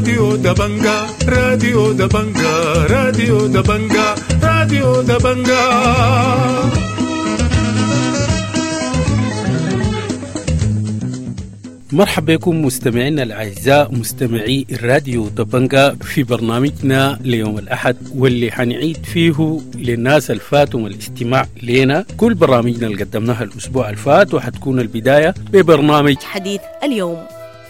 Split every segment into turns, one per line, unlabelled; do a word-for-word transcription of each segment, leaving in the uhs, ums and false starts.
راديو دبنجا راديو دبنجا راديو دبنجا راديو دبنجا.
مرحبا بكم مستمعينا الأعزاء مستمعي الراديو دبنجا في برنامجنا ليوم الأحد، واللي حنعيد فيه للناس الفاتهم الاستماع لنا كل برامجنا اللي قدمناها الأسبوع الفات، وحتكون البداية ببرنامج
حديث اليوم.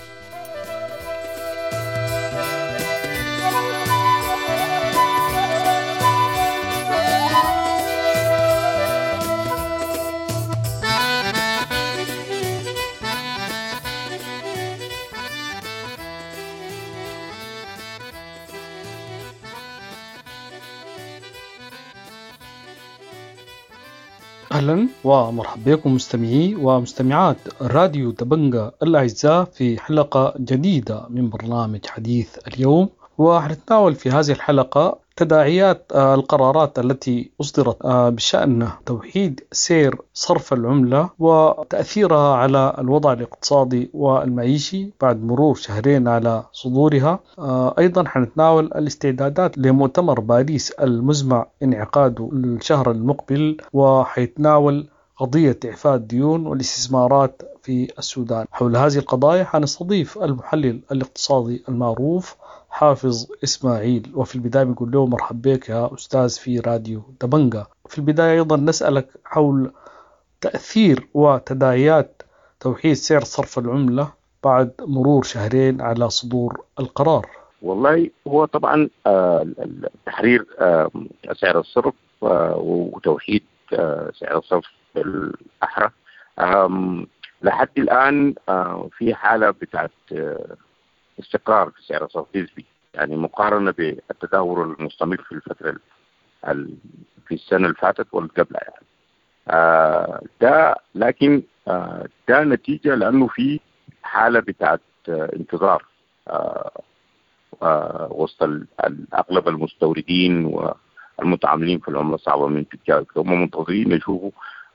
أهلا ومرحبا بكم مستمعي ومستمعات راديو دبنجا الأعزاء في حلقة جديدة من برنامج حديث اليوم. وحنتناول في هذه الحلقة تداعيات القرارات التي أصدرت بشأن توحيد سير صرف العملة وتأثيرها على الوضع الاقتصادي والمعيشي بعد مرور شهرين على صدورها. أيضا حنتناول الاستعدادات لمؤتمر باريس المزمع انعقاده الشهر المقبل، وحيتناول قضية إعفاء الديون والاستثمارات في السودان. حول هذه القضايا حنستضيف المحلل الاقتصادي المعروف حافظ إسماعيل. وفي البداية بنقول له مرحبا بك يا أستاذ في راديو دبنجا. في البداية أيضا نسألك حول تأثير وتداعيات توحيد سعر صرف العملة بعد مرور شهرين على صدور القرار.
والله هو طبعا تحرير سعر الصرف وتوحيد سعر الصرف الأحرى لحد الآن في حالة بتاعت استقرار في سعر الصرف نسبي، يعني مقارنة بالتدهور المستمر في الفترة في السنة اللي فاتت واللي قبلها يعني. آه ده لكن آه ده نتيجة لأنه في حالة بتاعت آه انتظار آه آه وسط أغلب المستوردين والمتعاملين في العملة الصعبة من تجار، هم منتظرين يشوفوا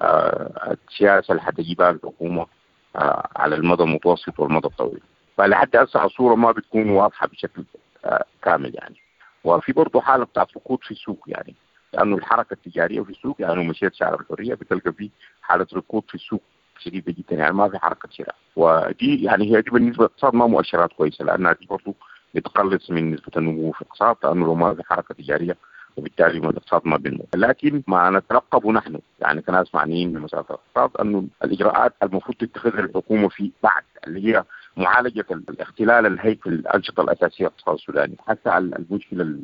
آه السياسة اللي حتجيبها الحكومة آه على المدى المتوسط والمدى الطويل. فلحد هسه الصورة ما بتكون واضحة بشكل آه كامل يعني. وفي برضه حالة بتاعت ركود في السوق، يعني لأنه الحركة التجارية في السوق يعني مشيت سعر الحرية بتلقى فيه حالة ركود في السوق شديدة جدا، يعني ما في حركة شراء. ودي يعني هي دي بالنسبة للاقتصاد ما مؤشرات كويسة، لأنها دي برضه بتقلص من نسبة النمو في الاقتصاد، لأنه لو ما في حركة تجارية وبالتالي ما الاقتصاد ما بينمو. لكن ما نترقبه نحن يعني كناس معنيين بمسألة الاقتصاد أنه الإجراءات المفروض تتخذها الحكومة في بعد اللي هي معالجة الاختلال الهيكل الأنشطة الأساسية الاقتصاد السوداني. حتى المشكلة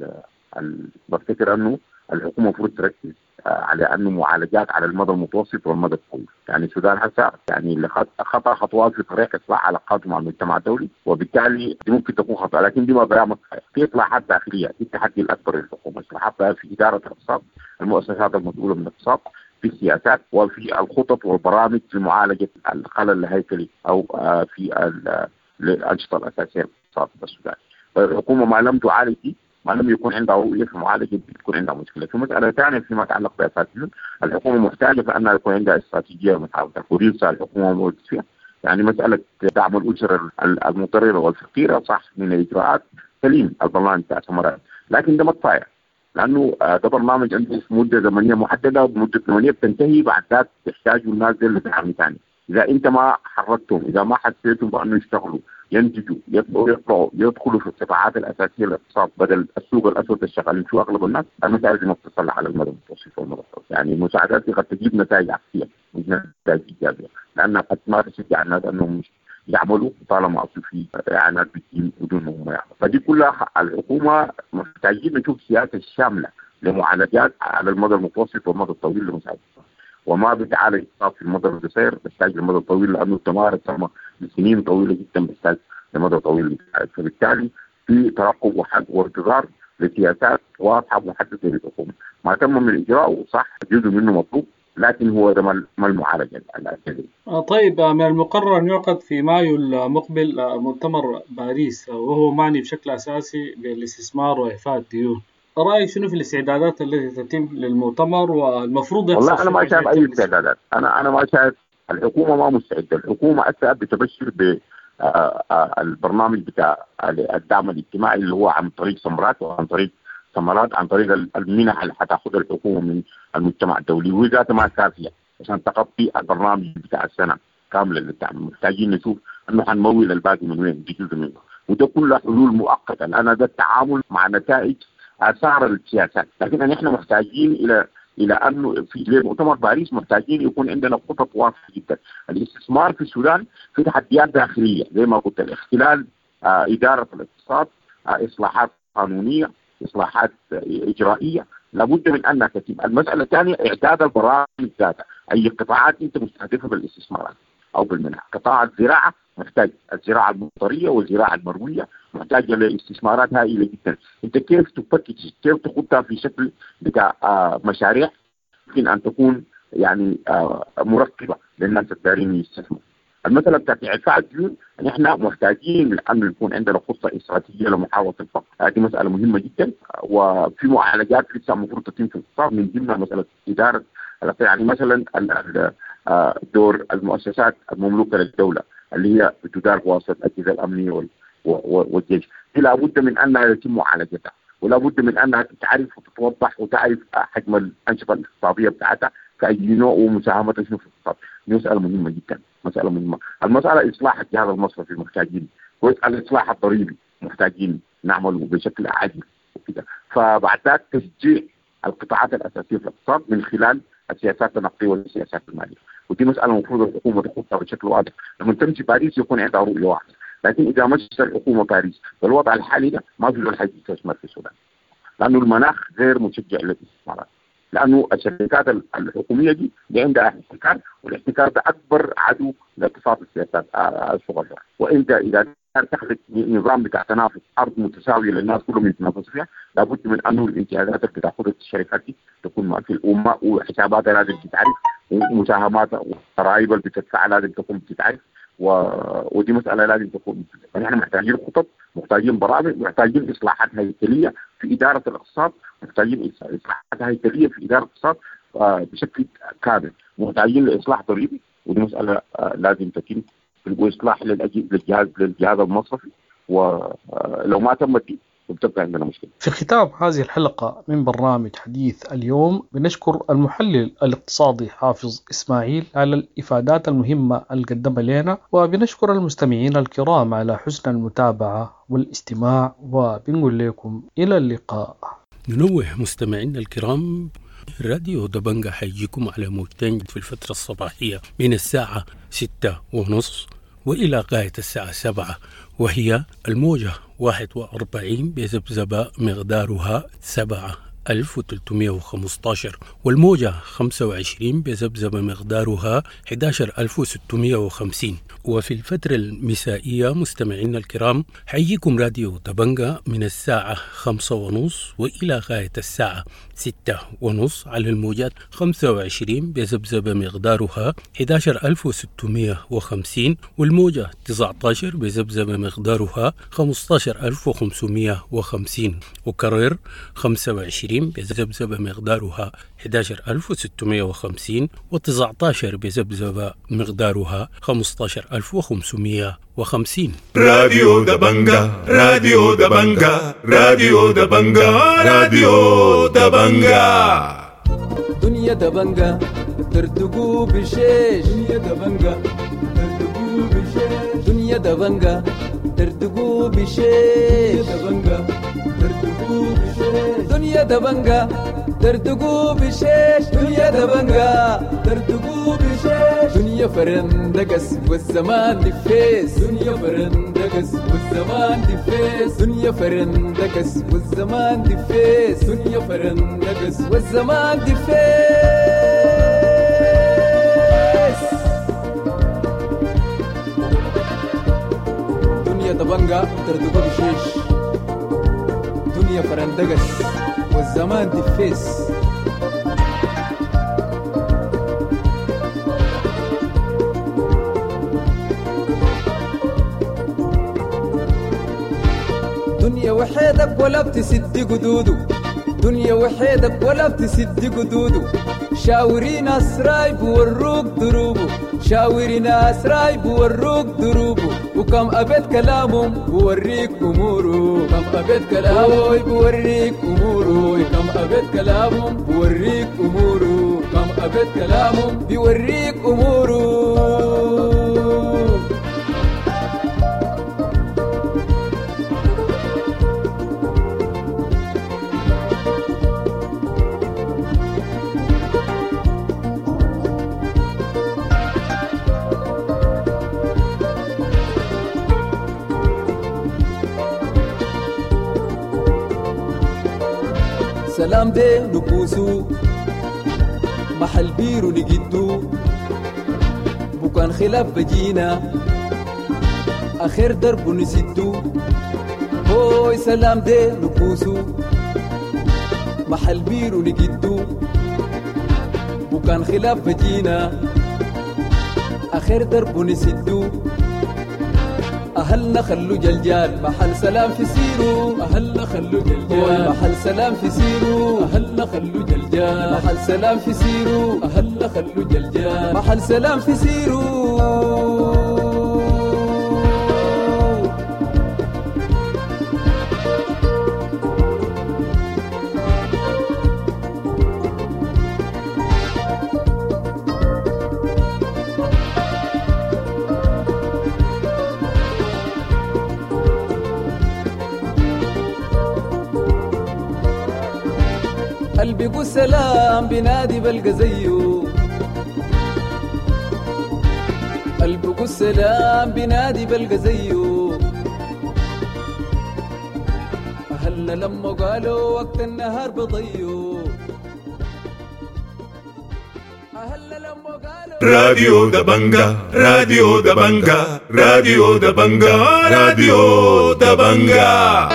بفتكر أنه الحكومة المفروض تركز على أنه معالجات على المدى المتوسط والمدى الطويل. يعني السودان حتى يعني اللي خطأ خطوات في طريق إصلاح علاقاته مع المجتمع الدولي، وبالتالي دي ممكن تكون خطأ، لكن دي ما برامج في إصلاحات داخلية. في التحدي الأكبر للحكومة إصلاحات في إدارة الاقتصاد، المؤسسات المسؤولة من الاقتصاد، في السياسات وفي الخطط والبرامج لمعالجة الخلل الهيكلي أو في الأنشطة الأساسية للاقتصاد السوداني. فالحكومة ما لم تعالج دي، ما لم يكون عندها رؤية في معالجة بتكون عندها مشكلة. في مسألة ثانية فيما يتعلق بأساسيين، الحكومة محتاجة فأنها يكون عندها استراتيجية متعاونة وريسة الحكومة موجود فيها. يعني مسألة دعم الأسر المضطرة والفقيرة صح من الإجراءات سليم البرنامج بتاع سمرات، لكن ده ما كفاية، لأنه ده برنامج عنده مدة زمنية محددة ومدة زمنية بتنتهي، بعد ذلك تحتاجوا الناس دي لدعم ثاني. إذا أنت ما حركتهم، إذا ما حسيتهم بأنه يشتغلوا ينتجوا يطلعوا يدخلوا في القطاعات الأساسية للاقتصاد بدل السوق الأسود الشغالين شو أغلب الناس، المسائل دي ما بتصلح على المدى المتوسط والمدى الطويل. يعني المساعدات دي قد تجيب نتائج عكسية مش نتائج إيجابية، لأنها قد ما تشجع الناس أنهم يعملوا طالما أصل في إعانات بتجيب بدون ما هم يعملوا. فدي كلها الحكومة محتاجين نشوف سياسة شاملة لمعالجات على المدى المتوسط والمدى الطويل لمساعدة، وما بتعالج في المدى القصير بتحتاج للمدى الطويل، لأنه الدمار تم لسنين طويلة جدا بتحتاج لمدى طويل. فبالتالي في ترقب وانتظار لسياسات واضحة محددة للحكومة. ما تم من الإجراء صح جزء منه مطلوب، لكن هو ده ما المعالجة الأساسية.
طيب، من المقرر أن يعقد في مايو المقبل مؤتمر باريس، وهو معني بشكل أساسي بالاستثمار وإعفاء الديون. رأيك شنو في الاستعدادات التي تتم للمؤتمر والمفروض يحصل؟
والله أنا ما شايف أي استعدادات. أنا أنا ما شايف الحكومة ما مستعدة. الحكومة أسأل بتبشر البرنامج بتاع الدعم الاجتماعي اللي هو عن طريق سمرات وعن طريق ثمرات عن طريق المنح اللي حتاخذها الحكومه من المجتمع الدولي، وذاتها ما كافيه عشان تغطي البرنامج بتاع السنه كامله للدعم. محتاجين نشوف انه حنمول الباقي من وين بجزء منه، وده كله حلول مؤقته لان ده التعامل مع نتائج اثار السياسات. لكن نحن محتاجين الى الى انه في مؤتمر باريس محتاجين يكون عندنا خطط واضحه جدا. الاستثمار في السودان في تحديات داخليه زي ما قلت، الاختلال، آه، اداره الاقتصاد، آه، اصلاحات قانونيه، اصلاحات آه، اجرائيه، لابد من انها تتم. المساله الثانيه اعداد البرامج ذاتها، اي قطاعات انت مستهدفه بالاستثمارات او بالمنح. قطاع الزراعه محتاج الزراعه المطريه والزراعه المرويه محتاجه لاستثمارات هائله جدا. انت كيف تفكك كيف تخطها في شكل بتاع آه مشاريع يمكن ان تكون يعني آه مركبه للناس الدارين يستثمروا. المساله بتاعت اعفاء الديون نحن محتاجين ان يكون عندنا خطه استراتيجيه لمحاوله الفقر، هذه مساله مهمه جدا، وفي معالجات لسه المفروض تتم في الاقتصاد من ضمنها مساله اداره، يعني مثلا دور المؤسسات المملوكه للدوله اللي هي بتدار بواسطه الاجهزه الامنيه والجيش، لابد من انها يتم معالجتها، ولا بد من انها تعرف وتتوضح وتعرف حجم الانشطه الاقتصاديه بتاعتها كاي نوع ومساهمتها شنو في الاقتصاد. مساله مهمه جدا، مساله مهمه. المساله اصلاح الجهاز المصرفي محتاجين، والاصلاح الضريبي محتاجين نعمله بشكل عاجل وكده. فبعد ذلك تشجيع القطاعات الاساسيه في الاقتصاد من خلال السياسات النقديه والسياسات الماليه، ودي مساله المفروض الحكومه تخطها بشكل واضح. لما تمشي باريس يكون عندها رؤيه واحده، لكن اذا مشت الحكومه باريس بالوضع الحالي ده ما في ولا حد يستثمر في السودان، لانه المناخ غير مشجع للاستثمارات، لانه الشركات الحكوميه دي, دي عندها احتكار، والاحتكار ده اكبر عدو لاقتصاد السياسات الصغيره. وانت اذا تخلق نظام بتاع تنافس، ارض متساويه للناس كلهم يتنافسوا فيها، لابد من انه الامتيازات اللي بتاخذها الشركات دي تكون في الامه، وحساباتها لازم تتعرف، ومساهماتها والضرائب اللي بتدفعها لازم تكون بتتعرف، و... ودي مساله لازم تكون. فنحن محتاجين خطط، محتاجين برامج، محتاجين اصلاحات هيكليه في اداره الاقتصاد، محتاجين اصلاحات هيكليه في اداره الاقتصاد بشكل كامل، محتاجين لاصلاح ضريبي، ودي مساله لازم تتم، واصلاح للجهاز للجهاز المصرفي، ولو ما تمت دي بتبقى عندنا مشكله.
في ختام هذه الحلقه من برنامج حديث اليوم بنشكر المحلل الاقتصادي حافظ اسماعيل على الافادات المهمه اللي قدمها لنا، وبنشكر المستمعين الكرام على حسن المتابعه والاستماع، وبنقول لكم الى اللقاء.
ننوه مستمعينا الكرام، راديو دبنجة حيجيكم على موجتين في الفترة الصباحية من الساعة ستة ونص وإلى غاية الساعة سبعة، وهي الموجة واحد وأربعين بذبذبة مقدارها سبعة ألف وثلاثمائة وخمسة عشر، والموجة خمسة وعشرين بذبذبة مقدارها أحد عشر ألف وستمائة وخمسين. وفي الفترة المسائية مستمعينا الكرام حييكم راديو دبنجة من الساعة خمسة ونص وإلى غاية الساعة ستة ونص على الموجات خمسة وعشرين بذبذبة مقدارها أحد عشر ألف وستمائة وخمسين، والموجة تسعة عشر بذبذبة مقدارها خمسة عشر ألف وخمسمائة وخمسين، وكرر خمسة وعشرين بذبذبة مقدارها أحد عشر ألف وستمائة وخمسين، وتسعة عشر بذبذبة مقدارها خمسة عشر ألف وخمسمائة وخمسين.
راديو دبنجة، راديو دبنجة، راديو دبنجة، راديو دبنجة.
دنيا دبنجة ترتقو بشيش، دنيا دبنجة ترتقو بشيش، دنيا دبنجة ترتقو بشيش، دبنجة ترتقو بشيش، دنيا دبنجة ترتقو بشيش، دنيا دبنجة ترتقو بشيش، دنيا فرندقس والزمان دفيس، دنيا فرندقس والزمان دفيس، دنيا فرندقس والزمان دفيس، دنيا فرندقس والزمان دفيس. دنيا دبنجة ترتقو بشيش، دنيا فرندقس والزمان دفيس. دنيا وحيدك ولا بتسد قدوده، دنيا وحيدك ولا بتسد قدوده، شاوري ناس راي بوروك دروبه شاوري ناس راي بوروك دروبه وكم أبد كلامهم بوريك أموره كم أبد كلامهم بوريك أموره كم أبد كلامهم بوريك أموره كم أبد كلامهم بوريك أموره. سلام ده نبوسو محل بيرو نجدو بكان خلاف بجينا آخر درب نسدو هوي سلام ده نبوسو محل بيرو نجدو بكان خلاف بجينا آخر درب نسدو أهلنا خلو جلجال محل سلام في سيرو أهلنا خلو جلجال محل سلام في سيرو أهلنا خلو جلجال محل سلام في سيرو أهلنا خلو جلجال محل سلام في سيرو. قلبي قو سلام بنادي بلقى زيه قلبي قو سلام بنادي بلقى زيه أهلنا لما قالوا وقت النهار بضيو أهلنا لما قالوا
راديو دبنجا راديو دبنجا راديو دبنجا راديو دبنجا.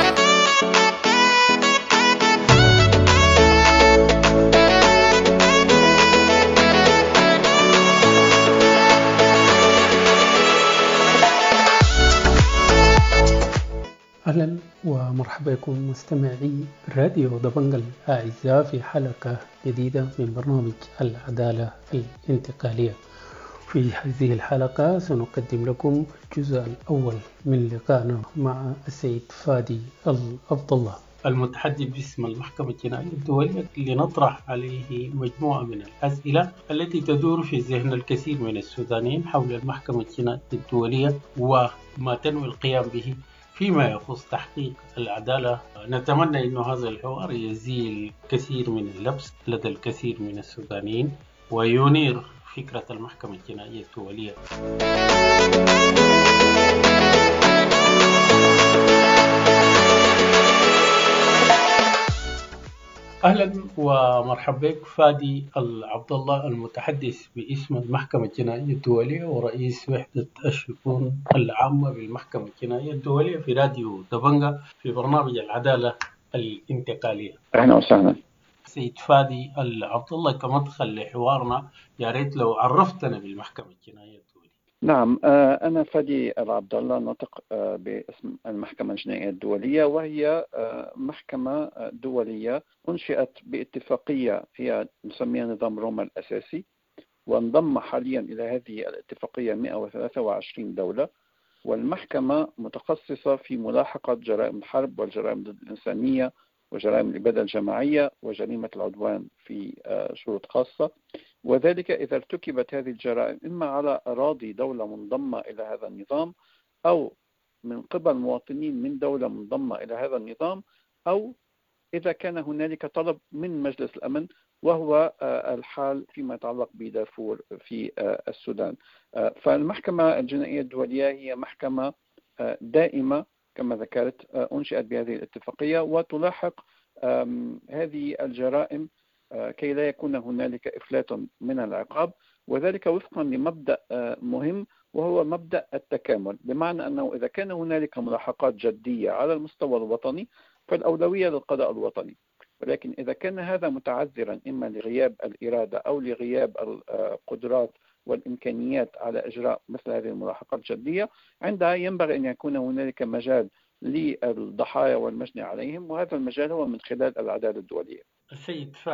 أهلا ومرحبا بكم مستمعي راديو دبنجا الأعزاء في حلقة جديدة من برنامج العدالة الانتقالية. في هذه الحلقة سنقدم لكم الجزء الأول من لقائنا مع السيد فادي العبد الله المتحدث باسم المحكمة الجنائية الدولية، لنطرح عليه مجموعة من الأسئلة التي تدور في ذهن الكثير من السودانيين حول المحكمة الجنائية الدولية وما تنوي القيام به فيما يخص تحقيق العدالة. نتمنى أن هذا الحوار يزيل كثير من اللبس لدى الكثير من السودانيين وينير فكرة المحكمة الجنائية الدولية. أهلا ومرحبا بك فادي العبد الله المتحدث باسم المحكمة الجنائية الدولية ورئيس وحدة الشؤون العامة بالمحكمة الجنائية الدولية في راديو دبنجا في برنامج العدالة الانتقالية.
أهلا وسهلا.
سيد فادي العبد الله، كمدخل لحوارنا يا ريت لو عرفتنا بالمحكمة الجنائية الدولية.
نعم، أنا فادي العبد الله ناطق باسم المحكمة الجنائية الدولية، وهي محكمة دولية أنشئت باتفاقية هي نسميها نظام روما الأساسي، وانضم حاليا إلى هذه الاتفاقية مئة وثلاثة وعشرين دولة. والمحكمة متخصصة في ملاحقة جرائم الحرب والجرائم ضد الإنسانية وجرائم الإبادة الجماعية وجريمة العدوان في شروط خاصة، وذلك إذا ارتكبت هذه الجرائم إما على أراضي دولة منضمة إلى هذا النظام، أو من قبل مواطنين من دولة منضمة إلى هذا النظام، أو إذا كان هنالك طلب من مجلس الأمن، وهو الحال فيما يتعلق بدارفور في السودان. فالمحكمة الجنائية الدولية هي محكمة دائمة كما ذكرت، أنشئت بهذه الاتفاقية وتلاحق هذه الجرائم كي لا يكون هنالك إفلات من العقاب، وذلك وفقا لمبدأ مهم وهو مبدأ التكامل، بمعنى أنه إذا كان هنالك ملاحقات جدية على المستوى الوطني فالأولوية للقضاء الوطني، ولكن إذا كان هذا متعذرا إما لغياب الإرادة أو لغياب القدرات والإمكانيات على إجراء مثل هذه الملاحقات الجدية، عندها ينبغي أن يكون هنالك مجال للضحايا والمجني عليهم، وهذا المجال هو من خلال العدالة الدولية.
السيد فادي،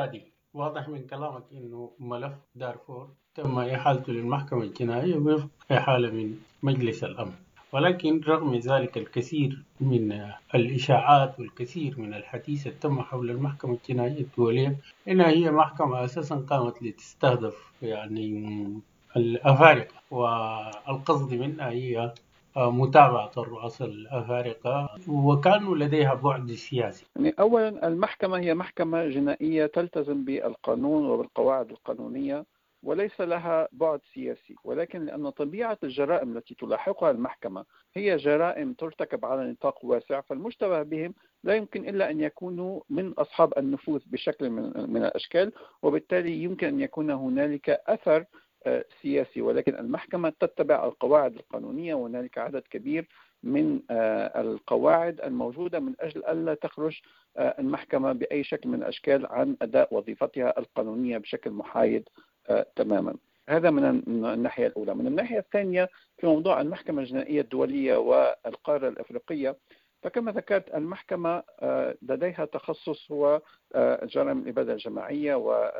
واضح من كلامك إنه ملف دارفور تم إحالته للمحكمة الجنائية وفق إحالة من مجلس الأمن، ولكن رغم ذلك الكثير من الإشاعات والكثير من الحديث تم حول المحكمة الجنائية الدولية إنها هي محكمة أساسا قامت لتستهدف يعني الأفارقة، والقصد منها هي متابعة الرؤساء الأفارقة وكانوا لديها بعد سياسي.
يعني أولا المحكمة هي محكمة جنائية تلتزم بالقانون وبالقواعد القانونية وليس لها بعد سياسي، ولكن لأن طبيعة الجرائم التي تلاحقها المحكمة هي جرائم ترتكب على نطاق واسع، فالمشتبه بهم لا يمكن إلا أن يكونوا من أصحاب النفوذ بشكل من, من الأشكال، وبالتالي يمكن أن يكون هنالك أثر سياسي. ولكن المحكمة تتبع القواعد القانونية، وهنالك عدد كبير من القواعد الموجودة من أجل ألا تخرج المحكمة بأي شكل من الأشكال عن أداء وظيفتها القانونية بشكل محايد تماما. هذا من الناحية الأولى. من الناحية الثانية في موضوع المحكمة الجنائية الدولية والقارة الأفريقية، فكما ذكرت المحكمة لديها تخصص هو جرائم الإبادة الجماعية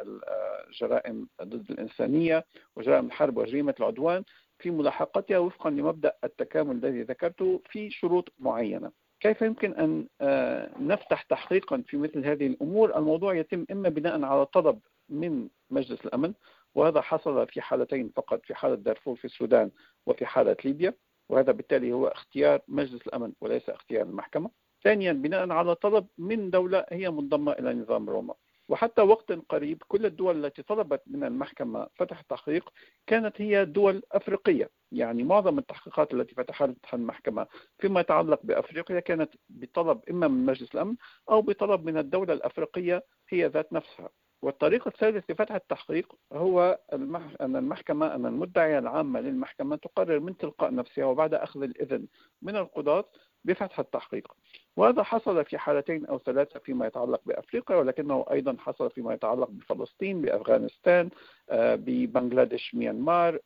والجرائم ضد الإنسانية وجرائم الحرب وجريمة العدوان في ملاحقتها وفقا لمبدأ التكامل الذي ذكرته في شروط معينة. كيف يمكن أن نفتح تحقيقا في مثل هذه الأمور؟ الموضوع يتم إما بناء على طلب من مجلس الأمن، وهذا حصل في حالتين فقط، في حالة دارفور في السودان وفي حالة ليبيا، وهذا بالتالي هو اختيار مجلس الأمن وليس اختيار المحكمة. ثانيا بناء على طلب من دولة هي منضمة إلى نظام روما. وحتى وقت قريب كل الدول التي طلبت من المحكمة فتح تحقيق كانت هي دول أفريقية، يعني معظم التحقيقات التي فتحتها المحكمة فيما يتعلق بأفريقيا كانت بطلب إما من مجلس الأمن أو بطلب من الدولة الأفريقية هي ذات نفسها. والطريق الثالث لفتح التحقيق هو أن المحكمة أن المدعية العامة للمحكمة تقرر من تلقاء نفسها وبعد أخذ الإذن من القضاة بفتح التحقيق. وهذا حصل في حالتين أو ثلاثة فيما يتعلق بأفريقيا، ولكنه أيضا حصل فيما يتعلق بفلسطين، بأفغانستان، ببنغلاديش، ميانمار،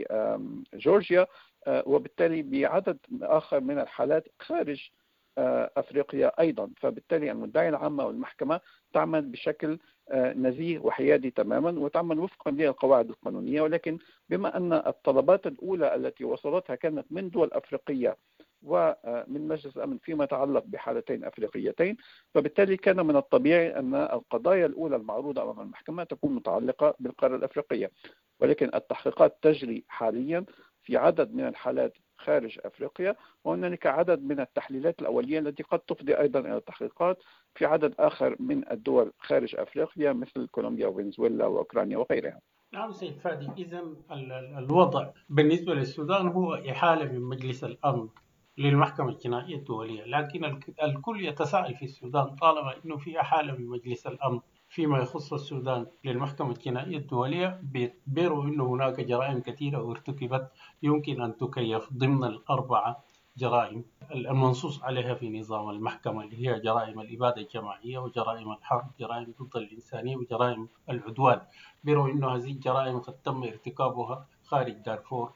بجورجيا، وبالتالي بعدد آخر من الحالات خارج أفريقيا أيضا. فبالتالي المدعية العامة والمحكمة تعمل بشكل نزيه وحيادي تماما وتعمل وفقا للقواعد القانونية. ولكن بما أن الطلبات الأولى التي وصلتها كانت من دول أفريقية ومن مجلس الأمن فيما يتعلق بحالتين أفريقيتين، فبالتالي كان من الطبيعي أن القضايا الأولى المعروضة أمام المحكمة تكون متعلقة بالقارة الأفريقية. ولكن التحقيقات تجري حاليا في عدد من الحالات خارج أفريقيا، وهناك عدد من التحليلات الأولية التي قد تفضي أيضا إلى التحقيقات في عدد آخر من الدول خارج أفريقيا مثل كولومبيا وفنزويلا وأوكرانيا وغيرها.
نعم سيد فادي، إذن الوضع بالنسبة للسودان هو إحالة من مجلس الأمن للمحكمة الجنائية الدولية، لكن الكل يتساءل في السودان طالما أنه في إحالة من مجلس الأمن فيما يخص السودان للمحكمة الجنائية الدولية، بيعتبروا أنه هناك جرائم كثيرة ارتكبت يمكن أن تكيف ضمن الأربعة جرائم المنصوص عليها في نظام المحكمة، اللي هي جرائم الإبادة الجماعية وجرائم الحرب، جرائم ضد الإنسانية وجرائم العدوان. بيروا أنه هذه الجرائم قد تم ارتكابها خارج دارفور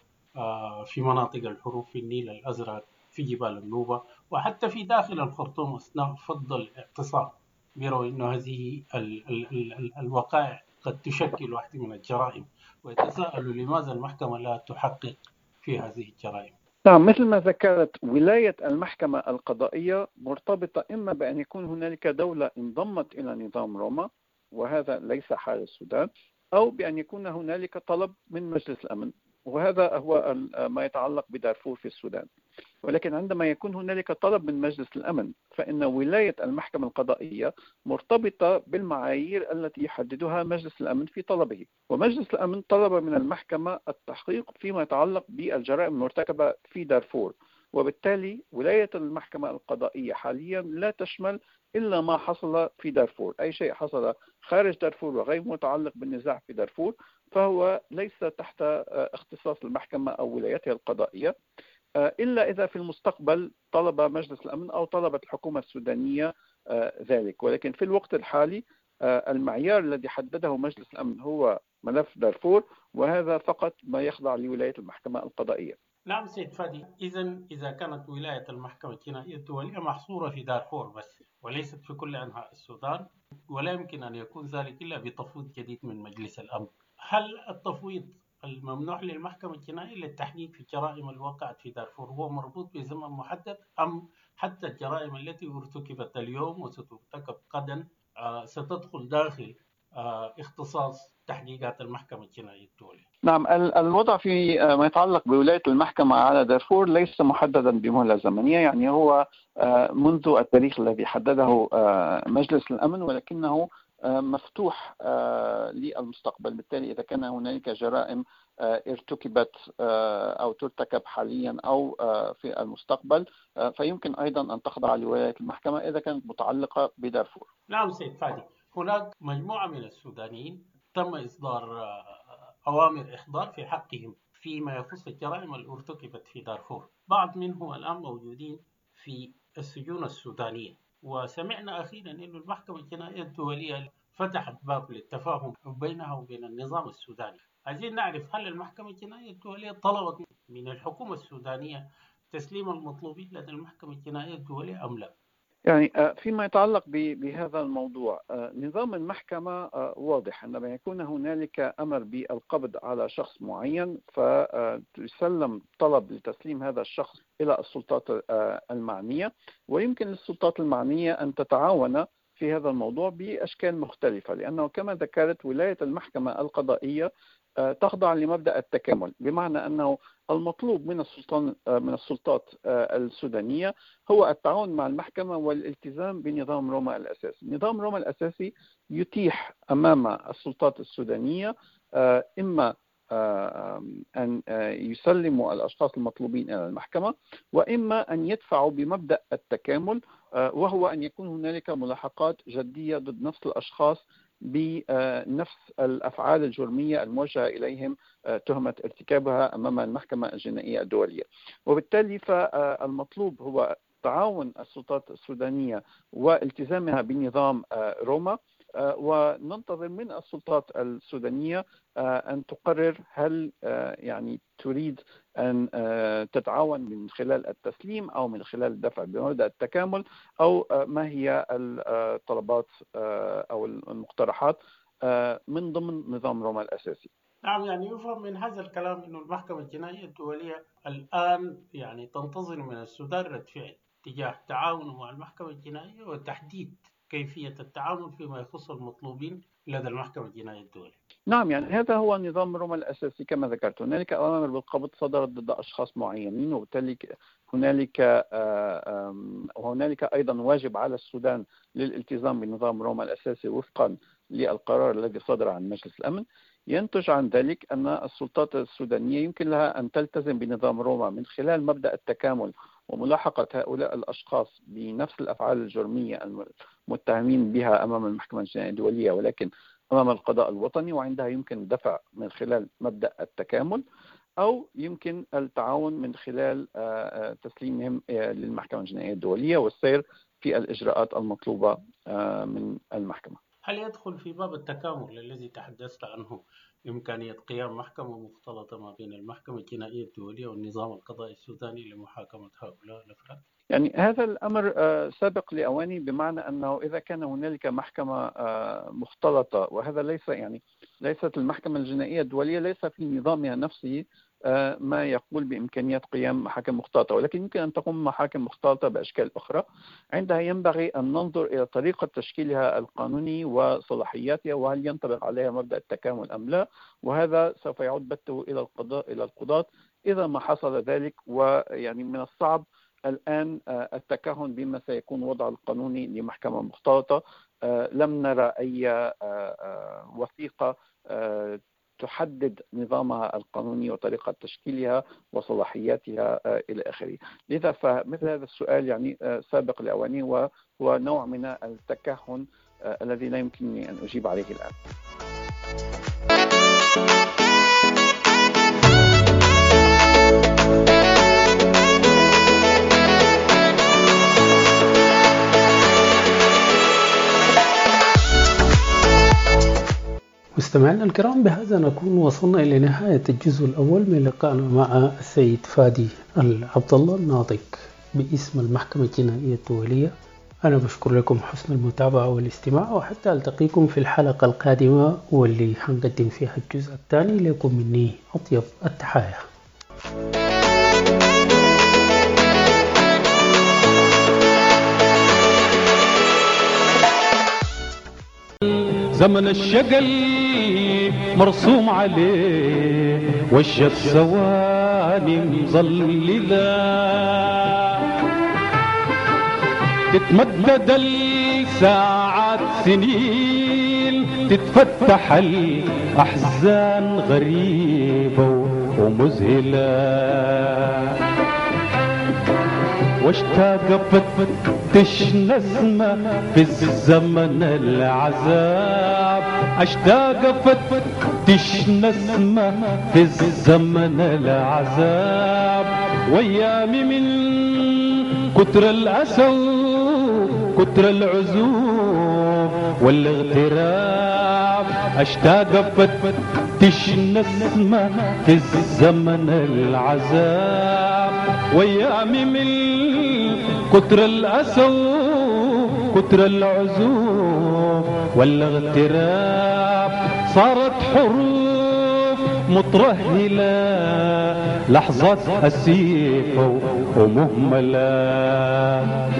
في مناطق الحروب في النيل الأزرق في جبال النوبة وحتى في داخل الخرطوم أثناء فض الاعتصام. بيروا أنه هذه ال ال ال الوقائع قد تشكل واحدة من الجرائم، ويتساءلوا لماذا المحكمة لا تحقق في هذه الجرائم.
نعم، مثل ما ذكرت ولاية المحكمة القضائية مرتبطة إما بأن يكون هنالك دولة انضمت إلى نظام روما، وهذا ليس حال السودان، أو بأن يكون هنالك طلب من مجلس الأمن، وهذا هو ما يتعلق بدارفور في السودان. ولكن عندما يكون هنالك طلب من مجلس الأمن فإن ولاية المحكمة القضائية مرتبطة بالمعايير التي يحددها مجلس الأمن في طلبه. ومجلس الأمن طلب من المحكمة التحقيق فيما يتعلق بالجرائم المرتكبة في دارفور، وبالتالي ولاية المحكمة القضائية حاليا لا تشمل إلا ما حصل في دارفور. أي شيء حصل خارج دارفور وغير متعلق بالنزاع في دارفور فهو ليس تحت اختصاص المحكمة أو ولايتها القضائية، إلا إذا في المستقبل طلب مجلس الأمن أو طلبت الحكومة السودانية ذلك. ولكن في الوقت الحالي المعيار الذي حدده مجلس الأمن هو ملف دارفور، وهذا فقط ما يخضع لولاية المحكمة القضائية.
نعم سيد فادي، إذن إذا كانت ولاية المحكمة الجنائية الدولية محصورة في دارفور بس، وليست في كل أنحاء السودان، ولا يمكن أن يكون ذلك إلا بتفويض جديد من مجلس الأمن. هل التفويض الممنوح للمحكمة الجنائية للتحقيق في الجرائم الواقعة في دارفور هو مربوط بزمن محدد، أم حتى الجرائم التي ارتكبت اليوم وسترتكب غدا ستدخل داخل اختصاص تحقيقات المحكمة الجنائية الدولية؟
نعم، الوضع في ما يتعلق بولاية المحكمة على دارفور ليس محددا بمهلة زمنية، يعني هو منذ التاريخ الذي حدده مجلس الأمن، ولكنه مفتوح للمستقبل. بالتالي إذا كان هنالك جرائم ارتكبت أو ترتكب حاليا أو في المستقبل فيمكن أيضا أن تخضع لولاية المحكمة إذا كانت متعلقة بدارفور.
نعم سيد فادي، هناك مجموعة من السودانيين تم إصدار أوامر إحضار في حقهم فيما يخص الجرائم اللي ارتكبت في دارفور. بعض منهم الآن موجودين في السجون السودانية، وسمعنا أخيرا أن المحكمة الجنائية الدولية فتحت باب للتفاهم بينها وبين النظام السوداني. عايزين نعرف هل المحكمة الجنائية الدولية طلبت من الحكومة السودانية تسليم المطلوبين لدى المحكمة الجنائية الدولية أم لا؟
يعني فيما يتعلق بهذا الموضوع، نظام المحكمة واضح. عندما يكون هنالك أمر بالقبض على شخص معين فتسلم طلب لتسليم هذا الشخص إلى السلطات المعنية، ويمكن للسلطات المعنية أن تتعاون في هذا الموضوع بأشكال مختلفة، لأنه كما ذكرت ولاية المحكمة القضائية تخضع لمبدأ التكامل، بمعنى أنه المطلوب من السلطان من السلطات السودانية هو التعاون مع المحكمة والالتزام بنظام روما الأساسي. نظام روما الأساسي يتيح أمام السلطات السودانية إما أن يسلموا الأشخاص المطلوبين إلى المحكمة، وإما أن يدفعوا بمبدأ التكامل، وهو أن يكون هنالك ملاحقات جدية ضد نفس الأشخاص بنفس الأفعال الجرمية الموجهة إليهم تهمة ارتكابها أمام المحكمة الجنائية الدولية. وبالتالي فالمطلوب هو تعاون السلطات السودانية والتزامها بنظام روما، وننتظر من السلطات السودانية أن تقرر هل يعني تريد أن تتعاون من خلال التسليم أو من خلال الدفع بمبدأ التكامل، أو ما هي الطلبات أو المقترحات من ضمن نظام روما الأساسي.
نعم، يعني يفهم من هذا الكلام أن المحكمة الجنائية الدولية الآن يعني تنتظر من السودان رد فعل تجاه تعاونه مع المحكمة الجنائية وتحديد كيفية التعامل فيما يخص المطلوبين لدى المحكمة الجنائية الدولية.
نعم، يعني هذا هو نظام روما الأساسي كما ذكرت. هنالك أوامر بالقبض صدرت ضد أشخاص معينين، وبالتالي هنالك وهنالك أيضا واجب على السودان للالتزام بنظام روما الأساسي وفقا للقرار الذي صدر عن مجلس الأمن. ينتج عن ذلك أن السلطات السودانية يمكن لها أن تلتزم بنظام روما من خلال مبدأ التكامل وملاحقة هؤلاء الأشخاص بنفس الأفعال الجرمية المتهمين بها أمام المحكمة الجنائية الدولية، ولكن أمام القضاء الوطني، وعندها يمكن الدفع من خلال مبدأ التكامل، أو يمكن التعاون من خلال تسليمهم للمحكمة الجنائية الدولية والسير في الإجراءات المطلوبة من المحكمة.
هل يدخل في باب التكامل الذي تحدثت عنه إمكانية قيام محكمة مختلطة ما بين المحكمة الجنائية الدولية والنظام القضائي السوداني لمحاكمة هؤلاء الأفراد؟
يعني هذا الأمر سابق لأواني، بمعنى أنه إذا كان هنالك محكمة مختلطة، وهذا ليس يعني ليست المحكمة الجنائية الدولية ليس في نظامها نفسه ما يقول بإمكانية قيام محاكم مختلطة، ولكن يمكن أن تقوم محاكم مختلطة بأشكال أخرى. عندها ينبغي أن ننظر إلى طريقة تشكيلها القانوني وصلاحياتها، وهل ينطبق عليها مبدأ التكامل أم لا، وهذا سوف يعود بته إلى القضاء إلى القضاة إذا ما حصل ذلك. ويعني من الصعب الآن التكهن بما سيكون وضع القانوني لمحكمة مختلطة. لم نرى أي وثيقة تحدد نظامها القانوني وطريقة تشكيلها وصلاحياتها إلى آخره. لذا فمثل هذا السؤال يعني سابق لأوانه، وهو نوع من التكهن الذي لا يمكنني أن أجيب عليه الآن.
مستمعينا الكرام، بهذا نكون وصلنا إلى نهاية الجزء الأول من لقائنا مع السيد فادي العبد الله الناطق باسم المحكمة الجنائية الدولية أنا بشكر لكم حسن المتابعة والاستماع، وحتى ألتقيكم في الحلقة القادمة واللي حنقدم فيها الجزء الثاني. لكم مني أطيب التحايا.
زمن الشقل مرسوم عليه وش السواني مظللة، تتمدد الساعات سنين، تتفتح الأحزان غريبة ومذهلة، واشتاق فتش نسمة في الزمن العذاب، اشتاق فتش نسمة في الزمن العذاب، ويامي من كتر الأسى كتر العزوف والاغتراب، اشتاق فتش نسمة في الزمن العذاب، ويامي من كتر الأسى كتر العزوف والاغتراب، صارت حروف مترهلة لحظات أسيفة ومهملة،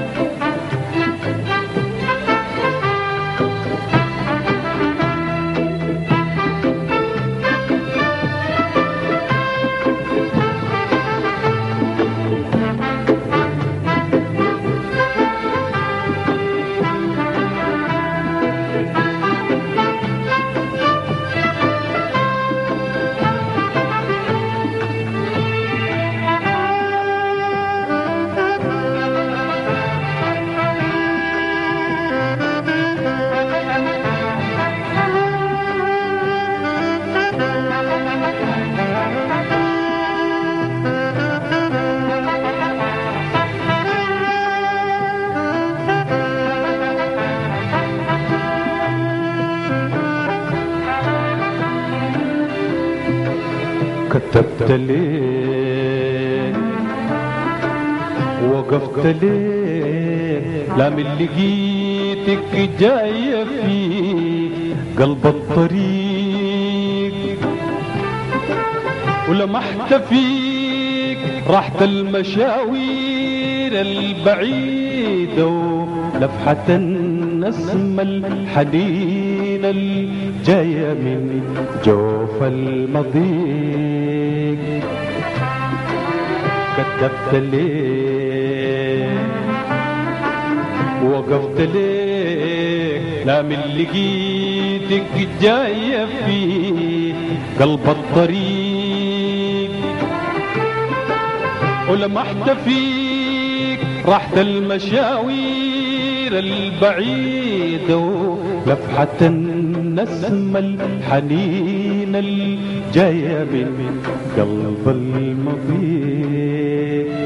كتبت ليه وقفت ليه، لا من لقيتك جاية في قلب الطريق، ولمحت فيك راحت المشاوير البعيدة، ولفحة النسمة الحنين الجاية من جوف المضيق، كتبت ليه وقفت ليه، لا من لقيتك جاية في قلب الطريق، ولمحت فيك راحت المشاوير البعيدة، ولفحة النسمة الحنين الجاية من قلب المضيق،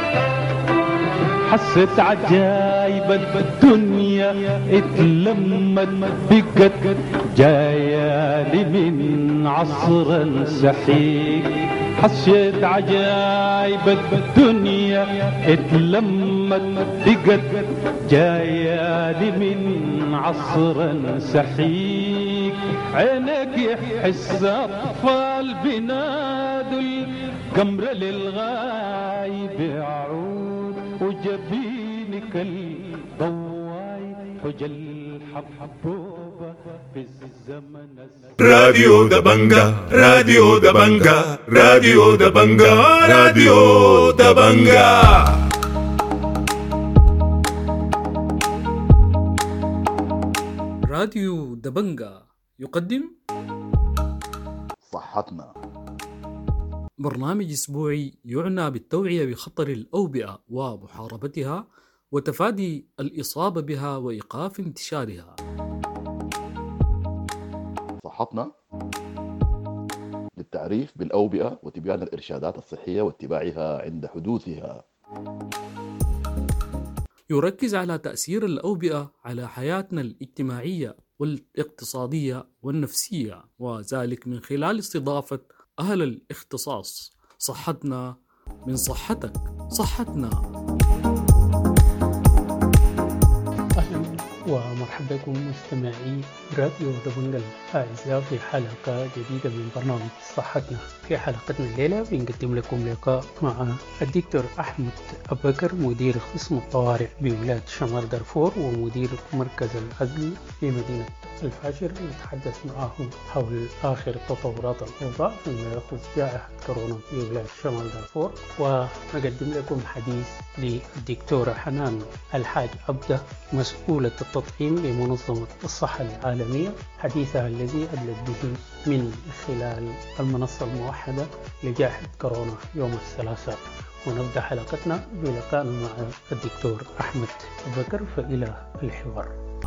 حسيت عجايب الدنيا اتلمت بقت جاية لي من عصر سحيق، حسيت عجايب الدنيا اتلمت بقت جاية لي من عصر سحيق، عينك يحس أطفال بنادوا القمر للغايب يعود، وجبينك الضواي حج الحبوبة في الزمن.
راديو دبنجا راديو دبنجا راديو دبنجا راديو دبنجا.
راديو دبنجا يقدم
صحتنا،
برنامج أسبوعي يعنى بالتوعية بخطر الأوبئة ومحاربتها وتفادي الإصابة بها وإيقاف انتشارها.
صحتنا للتعريف بالأوبئة وتبيان الإرشادات الصحية واتباعها عند حدوثها.
يركز على تأثير الأوبئة على حياتنا الاجتماعية والاقتصادية والنفسية، وذلك من خلال استضافة أهل الاختصاص. صحتنا من صحتك، صحتنا. مرحبا بكم مستمعي راديو دبنجة الأعزاء في حلقة جديدة من برنامج صحتنا. في حلقتنا الليلة بنقدم لكم لقاء مع الدكتور أحمد أبكر، مدير قسم الطوارئ بولاية شمال دارفور ومدير مركز العزل في مدينة الفاشر. نتحدث معهم حول آخر تطورات الأوضاع فيما يخص جائحة كورونا في ولاية شمال دارفور، ونقدم لكم حديث للدكتورة حنان الحاج عبده مسؤولة التطعيم لمنظمة الصحة العالمية، حديثها الذي أدلت به من خلال المنصة الموحدة لجائحة كورونا يوم الثلاثاء. ونبدأ حلقتنا بلقائنا مع الدكتور أحمد أبكر، فإلى الحوار.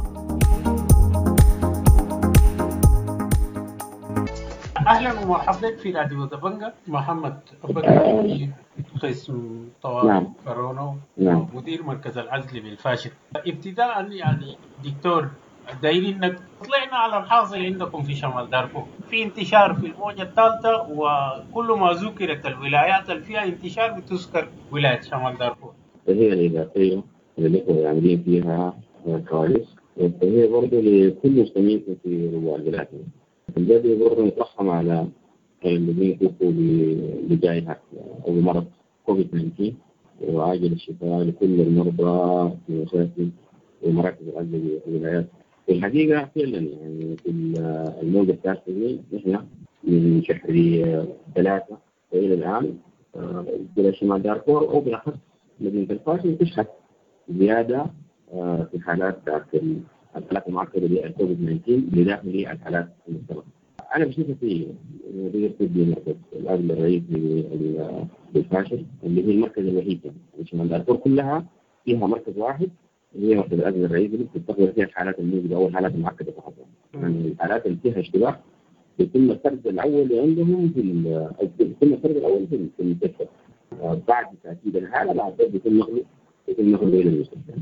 أهلا ومرحبا في راديو دبنجة. محمد أبكر في قسم طوارئ نعم. كورونا نعم. ومدير مركز العزل بالفاشر. ابتداء يعني دكتور دايرين انك طلعنا على الحاصل عندكم في شمال دارفور، في انتشار في الموجة الثالثة، وكل ما ذكرت الولايات اللي فيها انتشار بتذكر ولاية شمال دارفور.
هي الإضافية اللي نحن عاملين فيها كويس، وهي برضه لكل مستمعين في ربوع البلاد. الذي برضه يترحم على الذين يخوفوا بجائحة أو بمرض كوفيد تسعة عشر، وعاجل الشفاء لكل المرضى في مشاكل ومراكز العزل في الولايات. في الحقيقة فعلا يعني في الموجة الثالثة نحن من شهر ثلاثة وإلى الآن في شمال دارفور أو بالأخص مدينة الفاشر تشهد زيادة في حالات الحالات المعقدة للكوفيد تسعة عشر بداخل الحالات المستمرة. أنا بشوف في مدير طبي مركز العزل الرئيسي بالفاشر اللي هي المركز الوحيد في شمال دارفور كلها فيها مركز واحد هي مركز العزل الرئيسي اللي بتستقبل فيها الحالات الموجودة أو الحالات المعقدة فقط. يعني الحالات اللي فيها اشتباه يتم الفرد الأول عندهم في يتم الفرد الأول في المستشفى. بعد تأكيد الحالة بعد ذلك يتم نقله يتم نقله إلى المستشفى.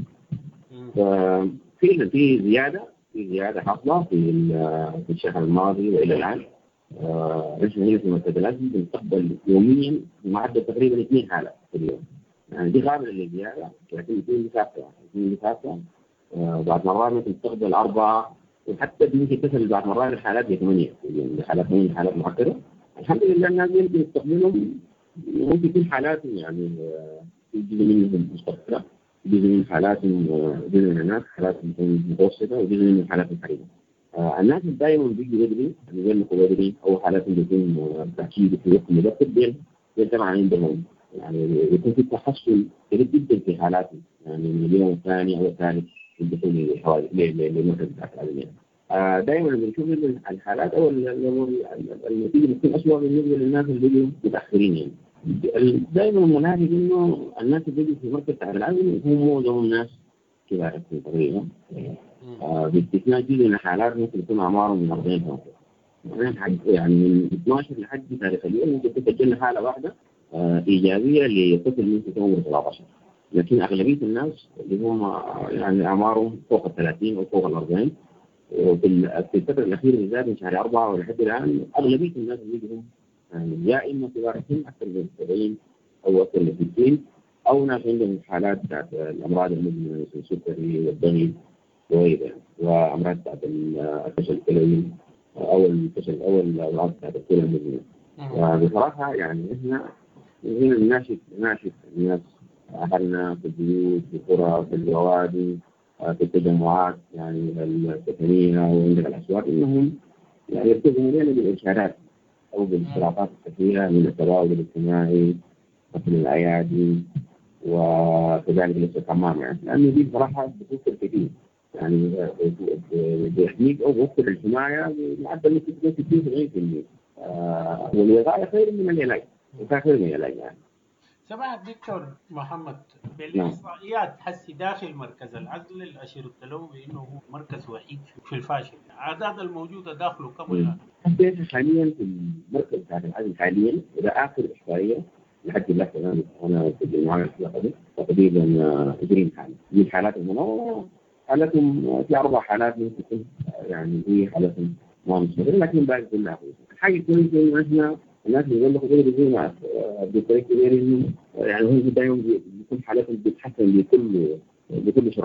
ففي في زيادة في زيادة حاصلة في في الشهر الماضي وإلى الآن. نحن هنا في مركز العزل بنستقبل يوميا بمعدل تقريبا اثنين حالات في اليوم. يعني دي قابلة للزيادة، لكن يكون بثابتة يكون بثابتة. بعد مرات ممكن تستقبل أربعة، وحتى ممكن تصل بعد مرات الحالات بثمانية يعني حالات ثمانية حالات معقدة. الحمد لله الناس يمكن يستقبلهم، ممكن يكون حالات يعني جزء منهم مستقبلة، جزء من حالاتهم جزء من الناس حالات متوسطة، وجزء من حالات الحريمة. آه الناس دائما بيجوا بدري بيجوا بدري أو حالاتهم بيكون تأكيد في وقت مبكر بين بين طبعا عندهم يعني يكون في تحسن كبير جدا في حالاتهم يعني من اليوم الثاني أو الثالث الدخول للحوالي للمركز بتاعت العزل. آه دائما بنشوف إن الحالات أو النتيجة بتكون أسوأ بالنسبة للناس اللي بيجوا متأخرين يعني. دائما المناهج إنه الناس اللي بيجوا في مركز بتاعت العزل هم معظم الناس كبار في طريقة. آه باستثناء جزء من الحالات ممكن يكون أعمارهم من أربعين سنة يعني من اثناشر لحد تاريخ اليوم ممكن تسجل حالة واحدة آه إيجابية لطفل من عمره سبعة عشر. لكن أغلبية الناس اللي هم يعني أعمارهم فوق الثلاثين أو فوق الأربعين، وفي الفترة الأخيرة بالذات من شهر أربعة ولحد الآن أغلبية الناس اللي هم يعني يا إما كبار السن أكثر من سبعين أو أكثر من ستين، أو ناس عندهم حالات بتاعت الأمراض المزمنة مثل السكري والضغط وغيرها، وأمراض بتاعت الفشل الكلوي أو الفشل أو الأمراض بتاعت الكلى المزمنة. وبصراحة يعني إحنا هنا نناشد نناشد الناس أهلنا في البيوت في القرى في البوادي في التجمعات يعني السكنية وعند الأسواق إنهم يعني يلتزموا لنا بالإرشادات أو بالإشراقات الكثيرة من التواصل الاجتماعي مثل الأيادي وكذلك الاستقامة يعني، لأنه دي بصراحة بتوفر كثير يعني بيحميك أو بيوفر الحماية بمعدل نسبة ستين إلى سبعين بالمئة. والوقاية خير من العلاج، وكان خير من العلاج يعني.
سمعت دكتور محمد بالإحصائيات حسي داخل مركز العزل اللي أشرت له بأنه هو مركز وحيد في الفاشل، الأعداد الموجودة داخله كم الآن؟
حاليا في المركز بتاع العزل حاليا إلى آخر إحصائية لحد دلوقتي أنا أنا في المعاملة الحلقة تقريبا عشرين حالة. دي الحالات المنوعة حالاتهم في أربع حالات ممكن تكون يعني هي حالاتهم ما مستمرة، لكن باقي كلها الحاجة كلها إنه إحنا الناس اللي يقول لك غير زي ما بطريقة غير إنه يعني هم دايما بيكون حالاتهم بتتحسن بكل بكل سرعة يعني.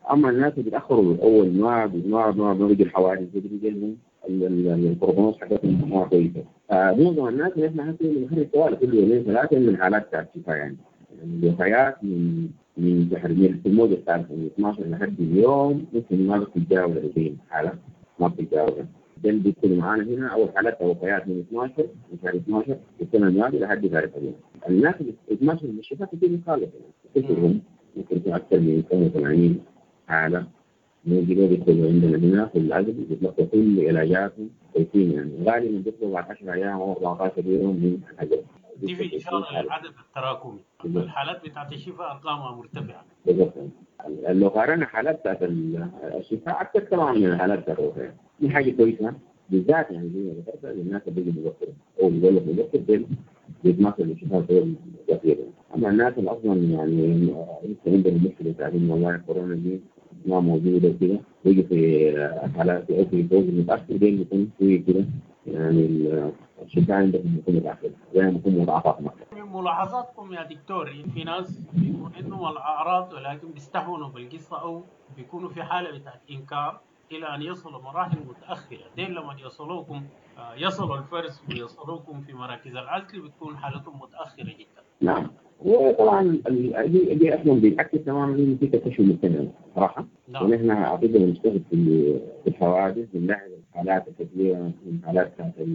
اما الناس اللي بيتاخروا بالاول ما ما ما ما بيجي الحوادث بيجي لهم البروبونوس حقتهم ما كويسه. معظم الناس اللي احنا هسه بنخرج طوال كل يومين ثلاثه من حالات بتاعت الشفاء يعني الوفيات من من شهر من الموجه الثالثه من اثناشر لحد اليوم ممكن ما بتتجاوز أربعين حاله ما بتتجاوز. ده اللي بيكون معانا هنا اول حالات وفيات من اثناشر من شهر اثناشر السنه الماضيه لحد شهر ثمانية. الناس اللي اثناشر من الشفاء كتير خالص كثيرهم ممكن في اكثر من اثنين وثمانين حاله موجودين بيدخلوا عندنا هنا في العزل بيطلقوا كل علاجاتهم كويسين يعني غالبا بيطلقوا بعد عشرة ايام او أربعتاشر يوم من العزل.
دي في اشاره للعدد التراكمي. الحالات بتاعت الشفاء ارقامها مرتفعه.
بالضبط. لو قارنا حالات بتاعت الشفاء اكثر طبعا من الحالات بتاعت الوفاه. دي حاجه كويسه بالذات يعني زي ما ذكرت للناس اللي بيجوا مبكر او بيقول لك مبكر دول بيتمثل الشفاء دول كثير. اما الناس اللي اصلا يعني لسه عندهم مشكله بتاعت موضوع الكورونا دي ما موجوده كده بيجي في حالات او في فوز متاخر دي بيكون في كده يعني الشفاء عندهم بيكون متاخر زي ما يكون مضاعفات مثلا.
من ملاحظاتكم يا دكتور في ناس بيكون عندهم الاعراض ولكن بيستهونوا بالقصه او بيكونوا في حاله بتاعت انكار الى ان يصلوا مراحل متاخره. دين لما يوصلوكم يصلوا الفرز ويوصلوكم في مراكز العزل بتكون حالتهم متاخره جدا.
نعم. وطبعا دي دي اصلا بيتاكد تماما ان في تكشف مستمر صراحه. نعم. ونحن اعتقد بنشتغل في الحوادث من ناحيه الحالات الكثيره من حالات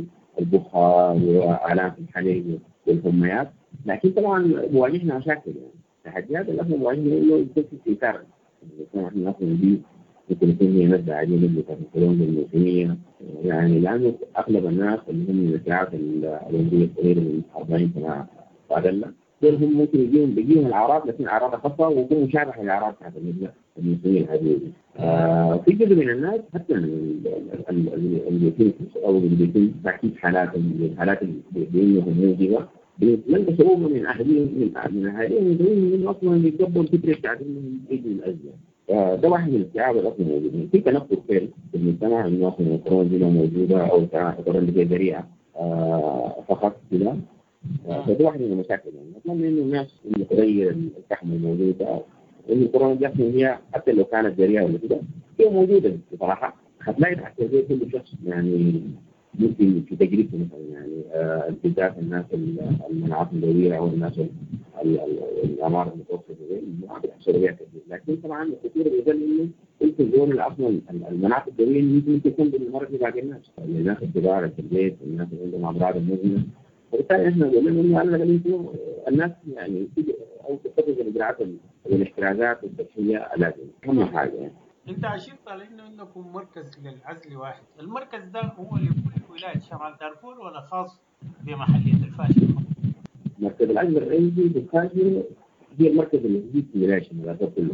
البخار والام في الحليب والهميات، لكن طبعا بواجهنا مشاكل يعني تحديات اللي احنا بواجهنا انه يكون في اثار يعني احنا اصلا دي ممكن يكون هي نبدا عاديه من الكولون الموسميه يعني لانه اغلب الناس اللي هم من الفئات العمريه الصغيره من أربعين سنه وأقل دول هم ممكن يجيهم بيجيهم الاعراض لكن اعراض خاصه ويكون مشابهه للاعراض بتاعت الموسميه العاديه. آه في جزء من الناس حتى اللي بيكون او اللي بيكون تحكيم حالات الحالات اللي بينهم موجبه بيلبسوا من اهاليهم من اهاليهم من اصلا يتقبلوا فكره بتاعت انهم يجوا من الازمه. ده واحد من الاستيعاب الاصلي موجودين في تنفر في المجتمع انه اصلا الكورونا دي موجوده او الكورونا دي ذريعه آه فقط كده. فده واحد من المشاكل يعني اتمنى انه الناس اللي تغير الفهم الموجود او ان الكورونا دي اصلا هي حتى لو كانت ذريعه ولا كده هي موجوده بصراحه هتلاقي تحت زي كل شخص يعني ممكن في تجربته مثلا يعني بالذات الناس المناعات الدويه او الناس الامراض المتوسطه زي ما بيحصل بها كثير، لكن طبعا الكثير بيقول انه انت الزون الاصلا المناعات الدويه ممكن تكون بالمرض باقي الناس الناس الكبار في البيت الناس اللي عندهم امراض مزمنه. وبالتالي احنا قلنا انه على الناس يعني او تتخذ الاجراءات والاحترازات الصحيه اللازمه اهم حاجه يعني.
انت اشرت على انه عندكم مركز للعزل واحد، المركز ده هو لكل ولايه شمال دارفور ولا خاص بمحليه الفاشر؟
مركز العزل الرئيسي بالفاشر هي المركز اللي في ولايه شمال دارفور كله.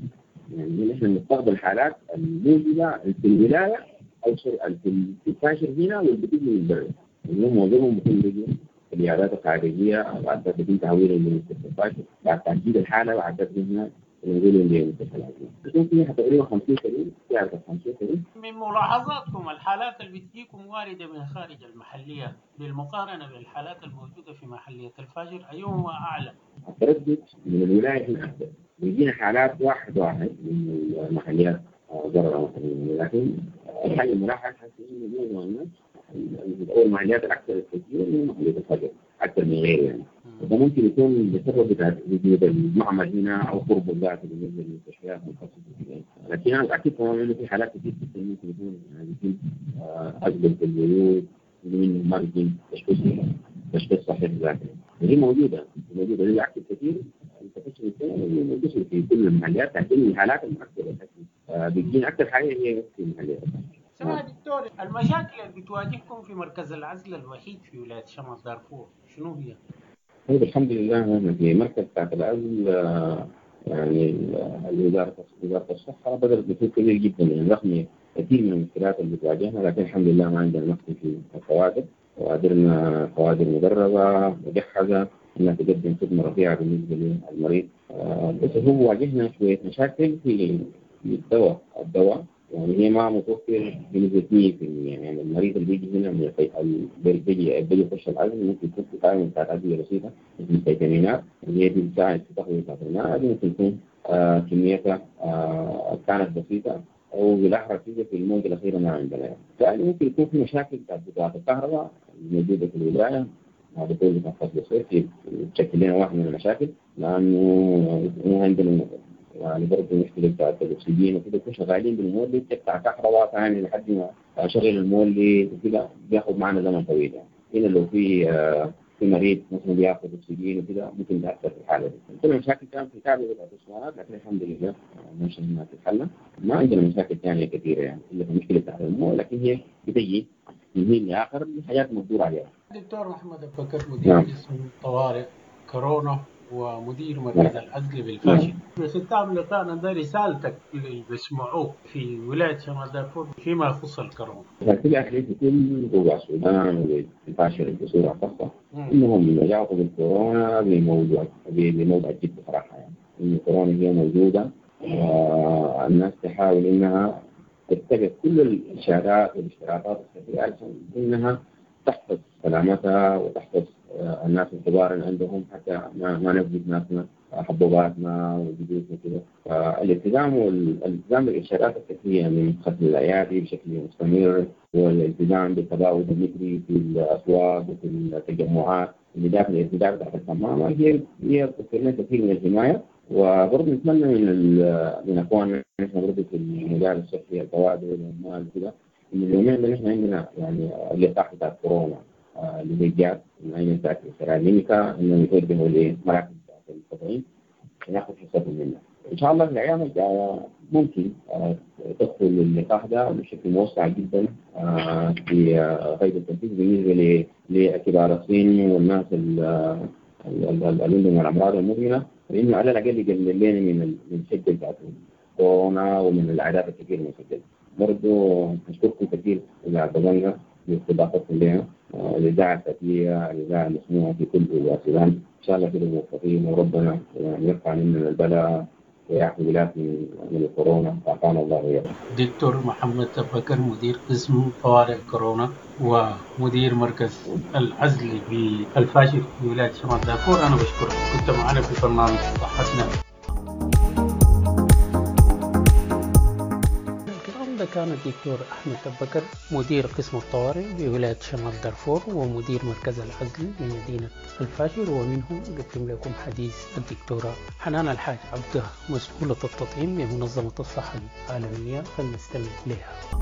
يعني نحن بنستقبل حالات الموجوده في الولايه او في الفاشر هنا واللي بتيجي من برا. اليوم معظمهم بيكون بيجي في العيادات الخارجيه بعد ذلك بيتم تحويلهم من المستشفيات بعد تحديد الحاله بعد ذلك هنا نقولوا اللي المستشفيات. بيكون فيها تقريبا خمسين سرير سعر خمسين سرير.
من ملاحظاتكم الحالات اللي بتجيكم وارده من خارج المحليه بالمقارنه بالحالات الموجوده في محليه الفاجر ايهما اعلى؟
التردد من الولايه هنا اكثر. بيجينا حالات واحد واحد من المحليات ضرر مثلا لكن الحاجه الملاحظه حسي انه معظم الناس أول المحليات الأكثر التسجيل هي محلية الفجر أكثر من غيره يعني. وده ممكن يكون بسبب بتاع وجود المعمل هنا أو قرب الذات بالنسبة للمستشفيات المخصصة. لكن أنا أكيد كمان إنه في حالات كثير ممكن يكون يعني في أجل في البيوت من مارجين تشخيص تشخيص صحيح ذاته. هي موجودة موجودة هي أكثر كثير التفشل الثاني موجود في كل المحليات لكن الحالات الأكثر بتجينا أكثر حاجة هي في المحليات.
سمع دكتور المشاكل اللي بتواجهكم في مركز العزل الوحيد في ولاية شمال دارفور شنو هي؟
طيب الحمد لله في مركز بتاعت العزل يعني الوزارة وزارة الصحة بدأت بشكل كبير جدا يعني رغم كثير من المشكلات اللي بتواجهنا لكن الحمد لله ما عندنا نقص في الكوادر وقدرنا كوادر مدربة مجهزة انها تقدم خدمة رفيعة بالنسبة للمريض. بس هو واجهنا شوية مشاكل في الدواء الدواء يعني هي ما متوفر بنسبة مية بالمية يعني المريض اللي بيجي هنا من بيجي بيجي يخش العزل ممكن يكون في قائمة بتاعت أدوية بسيطة مثل الفيتامينات اللي هي دي بتساعد في تقوية الماء ممكن تكون آه كميتها آه كانت بسيطة أو بالأحرى في في الموجة الأخيرة ما عندنا يعني. ثاني ممكن يكون في مشاكل بتاعت بطاقة الكهرباء الموجودة في الولاية، هذا كله كان فصل الصيف تشكل لنا واحد من المشاكل، لأنه مو عندنا يعني برضه مشكلة بتاعت الأكسجين وكده، كنا شغالين بالمولد بتاع كهرباء ثاني لحد ما أشغل المولد وكده بياخد معنا زمن طويل يعني. هنا لو في آه في مريض مثلا بياخد أكسجين وكده ممكن تأثر في الحالة دي. كل المشاكل كانت في كعبة بتاعت الأسوانات، لكن الحمد لله ماشي إنها تتحل. ما عندنا مشاكل ثانية كثيرة يعني، إلا في مشكلة بتاعت المول، لكن هي بتجي من هي لآخر حاجات مقدور عليها.
دكتور محمد أبو بكر مدير
نعم.
قسم طوارئ كورونا ومدير مركز العزل بالفاشل. في ختام لقائنا ده رسالتك اللي بيسمعوك في ولاية شمال دارفور فيما يخص الكورونا.
كل أهلي في كل ربع السودان والفاشل بصورة خاصة إنهم يعرفوا بالكورونا بموضوع بموضوع جد بصراحة يعني. إن الكورونا هي موجودة والناس تحاول إنها تتبع كل الإشارات والاشتراطات الصحية عشان إنها تحفظ سلامتها وتحفظ الناس الكبار اللي عندهم حتى ما ما نفقد ناسنا حبوباتنا وجدودنا كده. فالالتزام والالتزام بالإشارات الصحية من ختم الأيادي بشكل مستمر، والالتزام بالتباعد المتري في الأسواق وفي التجمعات، الإضافة للارتداء بتاعت الكمامة هي هي تكون كثير من الحماية. وبرضه نتمنى من من اخواننا نحن برضه في المجال الصحي القواعد والعمال وكده ان اليومين اللي نحن عندنا يعني اللقاح بتاع كورونا اللي هي جات من عين بتاعت السيراميكا انهم يتوجهوا لمراكز التطعيم ناخذ حصتهم منها. ان شاء الله في الايام الجايه ممكن تدخل اللقاح ده بشكل موسع جدا في قيد التنفيذ بالنسبه لكبار السن والناس اللي عندهم الامراض المزمنه، لأنه على الأقل يقلل لنا من من الشدة بتاعت كورونا ومن الأعداد الكثيرة المسجلة. برضو نشكركم كثير إذاعة دبنجة باستضافتكم لنا، الإذاعة الذاتية، الإذاعة المسموعة في كل السودان. إن شاء الله كده موفقين وربنا يرفع منا البلاء ويعفو بلاد من من الكورونا وعافانا الله وإياكم.
دكتور محمد أبو بكر مدير قسم طوارئ كورونا ومدير مركز العزل بالفاشل في ولاية شمال دارفور، أنا بشكرك كنت معنا في برنامج صحتنا. الكلام ده كان الدكتور أحمد أبو بكر مدير قسم الطوارئ بولاية شمال دارفور ومدير مركز العزل من مدينة الفاشل، ومنه قدم لكم حديث الدكتورة حنان الحاج عبده مسؤولة التطعيم بمنظمة الصحة العالمية، فلنستمع إليها.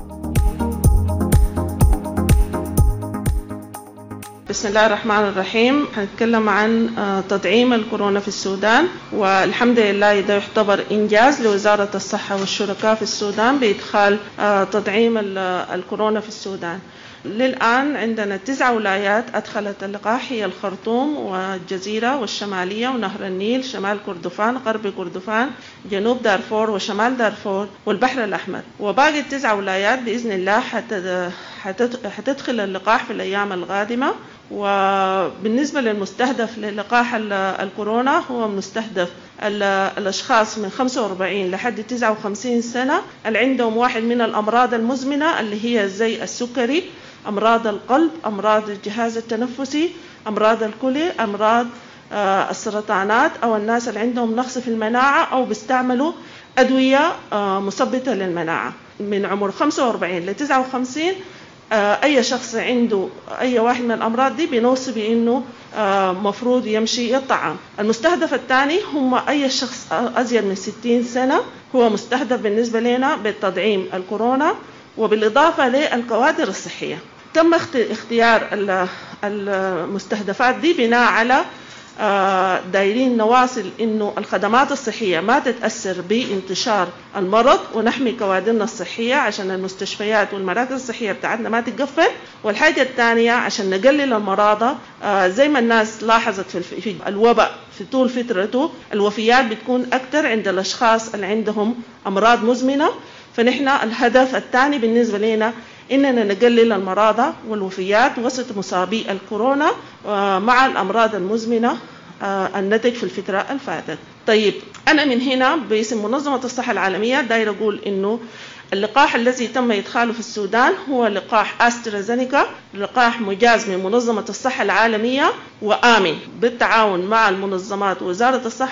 بسم الله الرحمن الرحيم. هنتكلم عن تدعيم الكورونا في السودان، والحمد لله ده يعتبر إنجاز لوزارة الصحة والشركاء في السودان بإدخال تدعيم الكورونا في السودان. للآن عندنا تسع ولايات أدخلت اللقاح، هي الخرطوم والجزيرة والشمالية ونهر النيل، شمال كردفان، غرب كردفان، جنوب دارفور وشمال دارفور والبحر الأحمر. وباقي التسع ولايات بإذن الله حتدخل اللقاح في الأيام القادمة. وبالنسبة للمستهدف للقاح الكورونا هو مستهدف الأشخاص من خمسة وأربعين لحد تسعة وخمسين سنة اللي عندهم واحد من الأمراض المزمنة اللي هي زي السكري، أمراض القلب، أمراض الجهاز التنفسي، أمراض الكلى، أمراض السرطانات، أو الناس اللي عندهم نقص في المناعة أو بيستعملوا أدوية مثبطة للمناعة. من عمر خمسة وأربعين ل تسعة وخمسين أي شخص عنده أي واحد من الأمراض دي بنوصي بأنه مفروض يمشي يطعم. المستهدف الثاني هم أي شخص أزيد من ستين سنة، هو مستهدف بالنسبة لنا بالتدعيم الكورونا، وبالإضافة للكوادر الصحية. تم اختيار المستهدفات دي بناء على دايرين نواصل إنه الخدمات الصحية ما تتأثر بانتشار المرض، ونحمي كوادرنا الصحية عشان المستشفيات والمراكز الصحية بتاعتنا ما تتقفل. والحاجة الثانية عشان نقلل المرضى، زي ما الناس لاحظت في الوباء في طول فترته الوفيات بتكون أكثر عند الأشخاص اللي عندهم أمراض مزمنة. فنحن الهدف الثاني بالنسبة لنا إننا نقلل المرضى والوفيات وسط مصابي الكورونا مع الأمراض المزمنة النتج في الفترة الفاتت. طيب أنا من هنا باسم منظمة الصحة العالمية داير أقول إنه اللقاح الذي تم إدخاله في السودان هو لقاح أسترازينيكا، لقاح مجاز من منظمة الصحة العالمية وآمن بالتعاون مع المنظمات ووزارة الصحة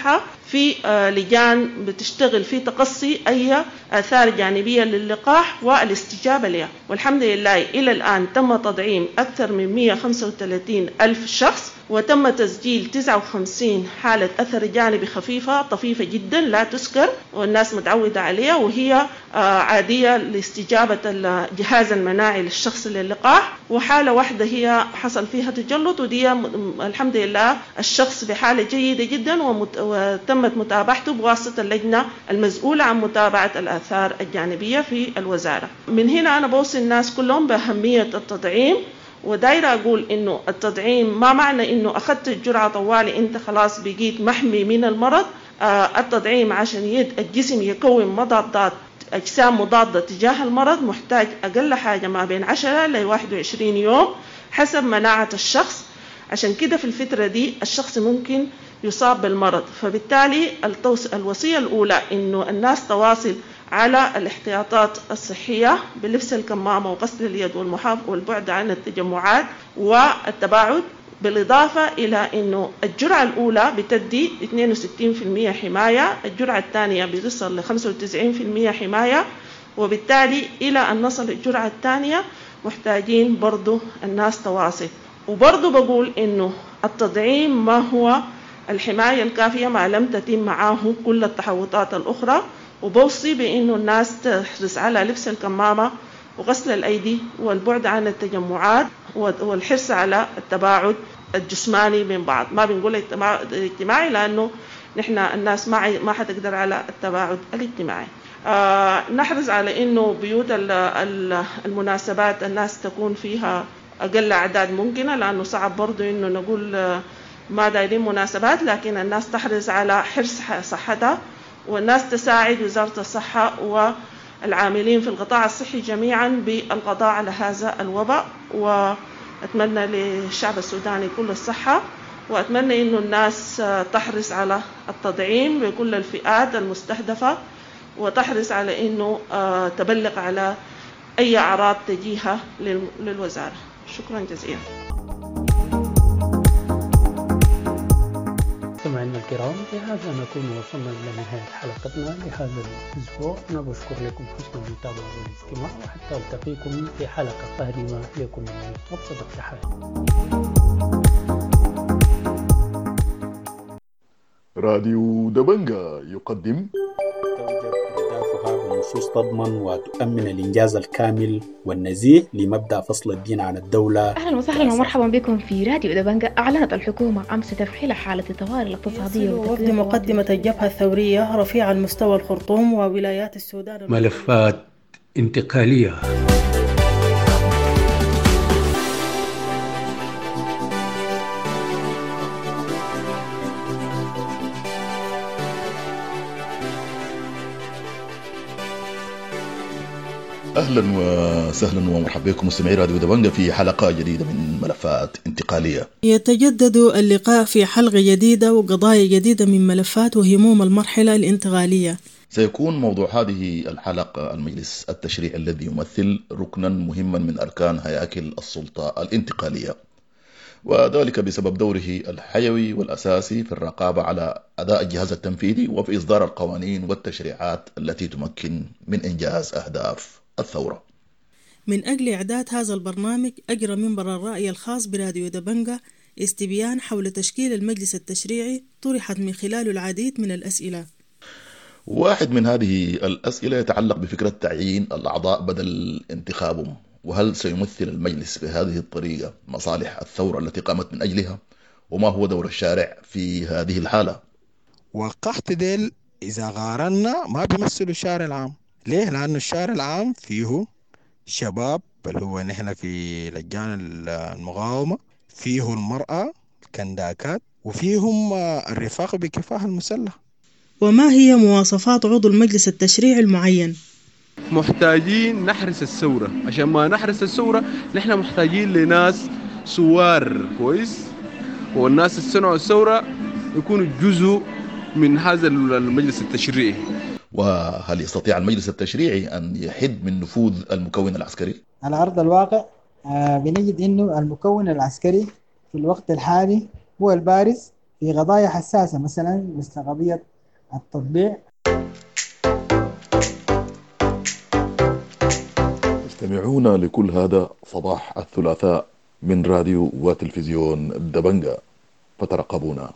في لجان بتشتغل في تقصي أي آثار جانبية للقاح والاستجابة لها. والحمد لله إلى الآن تم تدعيم أكثر من مئة وخمسة وثلاثين ألف شخص، وتم تسجيل تسعة وخمسين حالة أثر جانبي خفيفة طفيفة جدا لا تذكر والناس متعودة عليها، وهي عادية لاستجابة الجهاز المناعي للشخص للقاح، وحالة واحدة هي حصل فيها تجلط، ودي الحمد لله الشخص بحالة جيدة جدا وتمت متابعته بواسطة اللجنة المسؤولة عن متابعة الآثار الجانبية في الوزارة. من هنا أنا بوصي الناس كلهم بأهمية التطعيم، ودايرة أقول إنه التطعيم ما معنى إنه أخذت الجرعة طوالي أنت خلاص بقيت محمي من المرض. آه التطعيم عشان يد الجسم يكون مضادات أجسام مضادة تجاه المرض محتاج أقل حاجة ما بين عشرة إلى واحد وعشرين يوم حسب مناعة الشخص. عشان كده في الفترة دي الشخص ممكن يصاب بالمرض، فبالتالي الوصية الأولى إنه الناس تواصل على الاحتياطات الصحية بلبس الكمامة وغسل اليد والمحافظة والبعد عن التجمعات والتباعد، بالإضافة إلى أنه الجرعة الأولى بتدي اثنين وستين بالمئة حماية، الجرعة الثانية بتصل ل خمسة وتسعين بالمئة حماية، وبالتالي إلى أن نصل الجرعة الثانية محتاجين برضو الناس تواصل. وبرضو بقول أنه التطعيم ما هو الحماية الكافية ما لم تتم معه كل التحوطات الأخرى، وبوصي بأنه الناس تحرص على لبس الكمامة وغسل الأيدي والبعد عن التجمعات والحرص على التباعد الجسماني من بعض. ما بنقول الاجتماعي لأنه نحن الناس ما ما حتقدر على التباعد الاجتماعي. آه نحرص على إنه بيوت المناسبات الناس تكون فيها أقل أعداد ممكنة، لأنه صعب برضو إنه نقول ما دايرين مناسبات، لكن الناس تحرص على حرص صحتها، والناس تساعد وزارة الصحة والعاملين في القطاع الصحي جميعا بالقضاء على هذا الوباء. وأتمنى للشعب السوداني كل الصحة، وأتمنى إنه الناس تحرص على التطعيم بكل الفئات المستهدفة، وتحرص على إنه تبلغ على أي أعراض تجيها للوزارة. شكرا جزيلا.
مستمعينا الكرام، بهذا نكون وصلنا إلى نهاية حلقتنا لهذا الأسبوع. أنا بشكر لكم حسن المتابعة والاستماع، وحتى ألتقيكم في حلقة قادمة. لكم من أبسط التحيات.
راديو دبنجا يقدم
بنصوص تضمن وتؤمن الإنجاز الكامل والنزيه لمبدأ فصل الدين عن الدولة.
أهلا وسهلا ومرحبا بكم في راديو دبنجا. أعلنت الحكومة أمس تفعيل حالة الطوارئ الاقتصادية
وفد مقدمة الجبهة الثورية رفيع المستوى الخرطوم وولايات السودان.
ملفات انتقالية.
أهلا وسهلا ومرحبا بكم مستمعي راديو دبنجا في حلقة جديدة من ملفات انتقالية.
يتجدد اللقاء في حلقة جديدة وقضايا جديدة من ملفات وهموم المرحلة الانتقالية.
سيكون موضوع هذه الحلقة المجلس التشريعي الذي يمثل ركنا مهما من أركان هياكل السلطة الانتقالية، وذلك بسبب دوره الحيوي والأساسي في الرقابة على أداء الجهاز التنفيذي وفي إصدار القوانين والتشريعات التي تمكن من إنجاز أهداف الثورة.
من أجل إعداد هذا البرنامج أجرى منبر الرأي الخاص براديو دبنجا استبيان حول تشكيل المجلس التشريعي طرحت من خلاله العديد من الأسئلة.
واحد من هذه الأسئلة يتعلق بفكرة تعيين الأعضاء بدل انتخابهم، وهل سيمثل المجلس بهذه الطريقة مصالح الثورة التي قامت من أجلها؟ وما هو دور الشارع في هذه الحالة؟
وقحت ديل إذا قارنا ما بيمثلوا الشارع العام. ليه؟ لأنه الشارع العام فيه شباب بل هو نحن في لجان المقاومة، فيه المرأة الكنداكات، وفيهم الرفاق بكفاح المسلح.
وما هي مواصفات عضو المجلس التشريعي المعين؟
محتاجين نحرس الثورة. عشان ما نحرس الثورة نحن محتاجين لناس سوار كويس، والناس اللي صنعوا الثورة يكونوا جزء من هذا المجلس التشريعي.
وهل يستطيع المجلس التشريعي أن يحد من نفوذ المكون العسكري؟
على أرض الواقع بنجد أنه المكون العسكري في الوقت الحالي هو البارز في قضايا حساسة، مثلا مثل قضية التطبيع.
استمعونا لكل هذا صباح الثلاثاء من راديو وتلفزيون دبنجة، فترقبونا.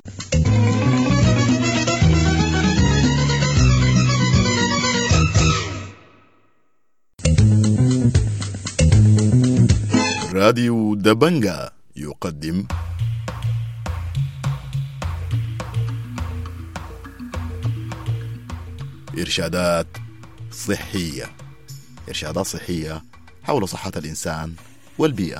راديو دبنجة يقدم إرشادات صحية، إرشادات صحية حول صحة الإنسان والبيئة.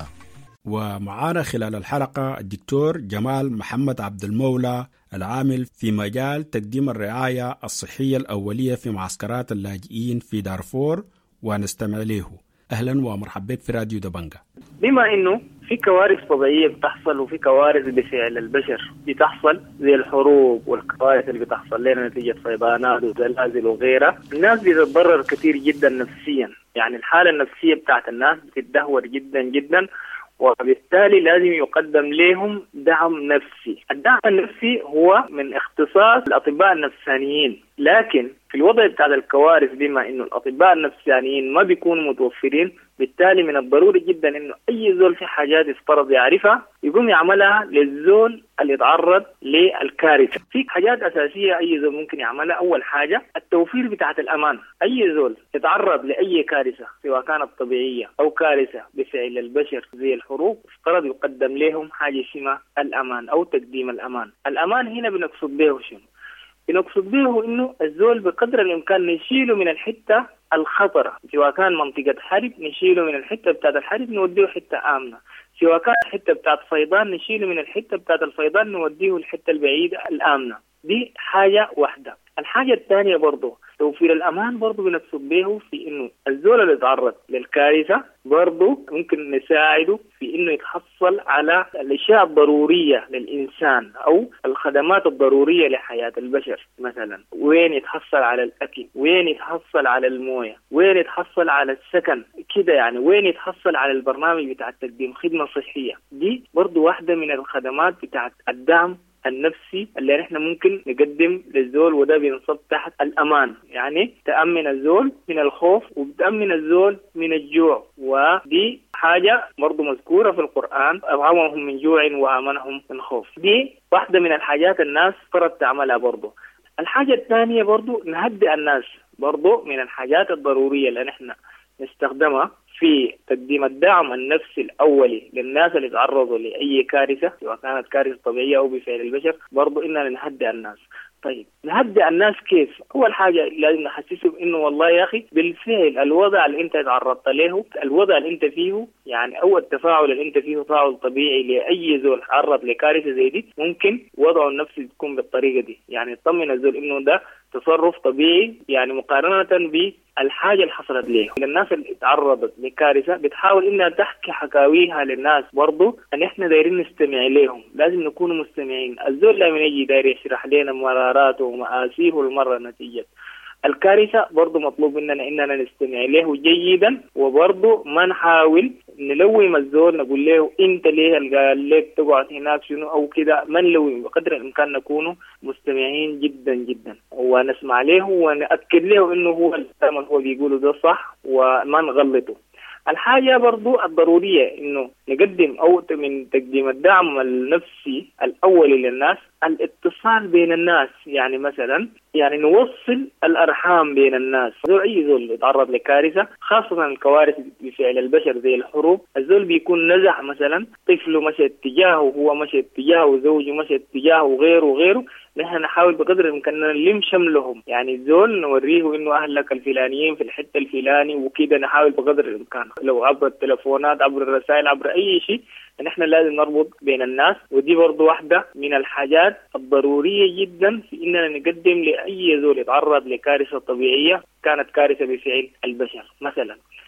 ومعانا خلال الحلقة الدكتور جمال محمد عبد المولى، العامل في مجال تقديم الرعاية الصحية الأولية في معسكرات اللاجئين في دارفور، ونستمع له. أهلا ومرحبا بك في راديو دبنجة.
بما إنه في كوارث طبيعية بتحصل وفي كوارث بفعل البشر بتحصل زي الحروب والكوارث اللي بتحصل لنا نتيجة فيضانات وزلازل وغيرها، الناس بتتضرر كثير جدا نفسيا، يعني الحالة النفسية بتاعت الناس بتتدهور جدا جدا، وبالتالي لازم يقدم لهم دعم نفسي. الدعم النفسي هو من اختصاص الأطباء النفسانيين، لكن في الوضع بتاع الكوارث بما إنه الأطباء النفسانيين ما بيكونوا متوفرين، بالتالي من الضروري جدا إنه أي زول في حاجات يفترض يعرفها يقوم يعملها للزول اللي يتعرض للكارثة. في حاجات أساسية أي زول ممكن يعملها. أول حاجة التوفير بتاعة الأمان. أي زول يتعرض لأي كارثة سواء كانت طبيعية أو كارثة بفعل البشر زي الحروب، افترض يقدم لهم حاجة اسمها الأمان أو تقديم الأمان. الأمان هنا بنقصد به شنو؟ بنقصد به إنه الزول بقدر الإمكان نشيله من الحتة الخطرة، سواء كان منطقة حرب نشيله من الحتة بتاعت الحرب نوديه حتة آمنة، سواء كان الحتة بتاعت فيضان نشيله من الحتة بتاعت الفيضان نوديه الحتة البعيدة الآمنة. دي حاجة واحدة. الحاجة الثانية برضو توفير الأمان، برضو بنقصد به في إنه الزول اللي يتعرض للكارثة برضو ممكن نساعده في إنه يتحصل على الأشياء الضرورية للإنسان أو الخدمات الضرورية لحياة البشر. مثلا وين يتحصل على الأكل، وين يتحصل على الموية، وين يتحصل على السكن كده، يعني وين يتحصل على البرنامج بتاع تقديم خدمة صحية. دي برضو واحدة من الخدمات بتاع الدعم النفسي اللي نحن ممكن نقدم للزول، وده بينصب تحت الأمان، يعني تأمن الزول من الخوف وبتأمن الزول من الجوع. ودي حاجة برضو مذكورة في القرآن، أطعمهم من جوع وآمنهم من خوف. دي واحدة من الحاجات الناس فرض تعملها. برضو الحاجة الثانية برضو نهدئ الناس، برضو من الحاجات الضرورية اللي نحن نستخدمها في تقديم الدعم النفسي الأولي للناس اللي تعرضوا لأي كارثة سواء كانت كارثة طبيعية أو بفعل البشر، برضو إننا نهدئ الناس. طيب نهدئ الناس كيف؟ أول حاجة لازم نحسسهم إنه والله يا أخي بالفعل الوضع اللي أنت تعرضت له، الوضع اللي أنت فيه، يعني أول التفاعل اللي أنت فيه تفاعل طبيعي لأي زول تعرض لكارثة زي دي، ممكن وضعه النفسي تكون بالطريقة دي، يعني تطمن الزول إنه ده تصرف طبيعي، يعني مقارنة بالحاجة اللي حصلت له. الناس اللي تعرضت لكارثة بتحاول إنها تحكي حكاويها للناس، برضو أن إحنا دايرين نستمع لهم، لازم نكون مستمعين. الزول لما يجي داير يشرح لنا مراراته ومآسيه المرة نتيجة الكارثة، برضو مطلوب مننا إننا نستمع له جيدا، وبرضو ما نحاول نلوم الزول نقول له أنت ليه قال لك تقعد هناك شنو أو كده. ما نلوم، بقدر الإمكان نكون مستمعين جدا جدا ونسمع له ونأكد له إنه هو الكلام اللي هو بيقوله ده صح وما نغلطه. الحاجة برضو الضرورية إنه نقدم أو من تقديم الدعم النفسي الأولي للناس الاتصال بين الناس، يعني مثلا يعني نوصل الأرحام بين الناس. زول أي زول يتعرض لكارثة، خاصة الكوارث بفعل البشر زي الحروب، الزول بيكون نزح مثلا طفله مشى اتجاهه، هو مشى اتجاهه، زوجه مشى اتجاهه، وغيره وغيره. نحن نحاول بقدر الإمكان نلم شملهم، يعني الزول نوريه إنه أهلك الفلانيين في الحتة الفلاني وكده. نحاول بقدر الإمكان لو عبر التلفونات، عبر الرسائل، عبر أي شيء، نحن لازم نربط بين الناس. ودي برضو واحدة من الحاجات الضرورية جدا في إننا نقدم لأي زول يتعرض لكارثة طبيعية كانت كارثة بفعل البشر. مثلا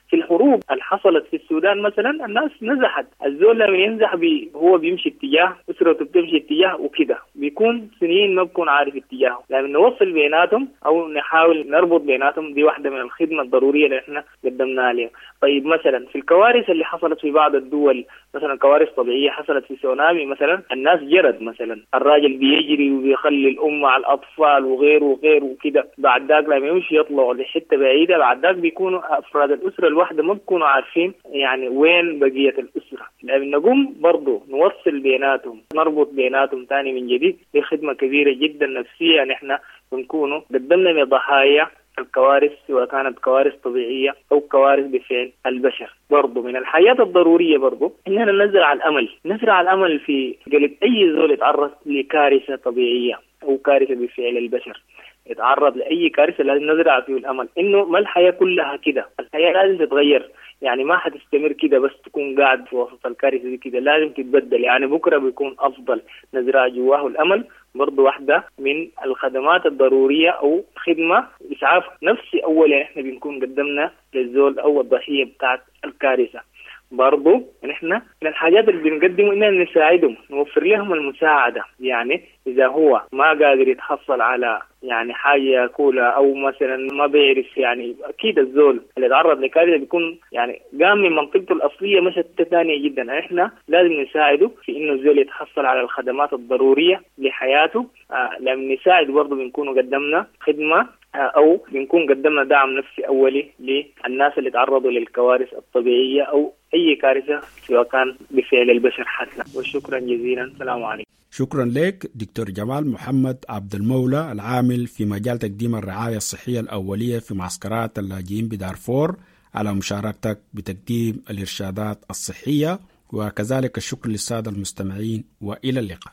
في الحروب اللي حصلت في السودان مثلا الناس نزحت، الزول لما ينزح بي هو بيمشي اتجاه، أسرته بتمشي اتجاه وكده، بيكون سنين ما بكون عارف اتجاهه. لما نوصل بيناتهم أو نحاول نربط بيناتهم، دي واحدة من الخدمة الضرورية اللي احنا قدمناها لهم. طيب مثلا في الكوارث اللي حصلت في بعض الدول، مثلا كوارث طبيعية حصلت في سونامي مثلا، الناس جرد مثلا، الراجل بيجري وبيخلي الأم على الأطفال وغيره وغيره وكده، بعد ذاك لما يمشي يطلعوا لحتة بعيدة، بعد ذاك بيكونوا أفراد الأسرة الواحدة ما بيكونوا عارفين يعني وين بقية الأسرة. لأن نقوم برضو نوصل بيناتهم، نربط بيناتهم تاني من جديد، دي خدمة كبيرة جدا نفسية ان احنا بنكونوا قدمنا لضحايا الكوارث، سواء كانت كوارث طبيعية أو كوارث بفعل البشر. برضو من الحياة الضرورية برضو إننا نزرع الأمل، نزرع الأمل في قلب أي زول يتعرض لكارثة طبيعية أو كارثة بفعل البشر، يتعرض لأي كارثة لازم نزرع فيه الأمل، إنه ما الحياة كلها كده، الحياة لازم تتغير، يعني ما حتستمر كده بس تكون قاعد في وسط الكارثة دي كده، لازم تتبدل، يعني بكرة بيكون أفضل، نزرع جواه الأمل. برضو واحدة من الخدمات الضرورية أو خدمة إسعاف نفسي أولا إحنا بنكون قدمنا للزول أو الضحية بتاعت الكارثة. برضو نحن من الحاجات اللي بنقدمه إننا نساعدهم، نوفر لهم المساعدة، يعني إذا هو ما قادر يتحصل على يعني حاجة يأكلها أو مثلا ما بيعرف، يعني أكيد الزول اللي يتعرض لكارثة بيكون يعني قام من منطقته الأصلية مش ثانية جدا، إحنا لازم نساعده في إنه الزول يتحصل على الخدمات الضرورية لحياته. آه لما نساعد برضو بنكون قدمنا خدمة أو بنكون قدمنا دعم نفسي أولي للناس اللي تعرضوا للكوارث الطبيعية أو أي كارثة سواء كان بفعل البشر حتى. وشكرا جزيلا، السلام عليكم.
شكرا لك دكتور جمال محمد عبد المولى، العامل في مجال تقديم الرعاية الصحية الأولية في معسكرات اللاجئين بدارفور، على مشاركتك بتقديم الإرشادات الصحية، وكذلك الشكر للسادة المستمعين، وإلى اللقاء.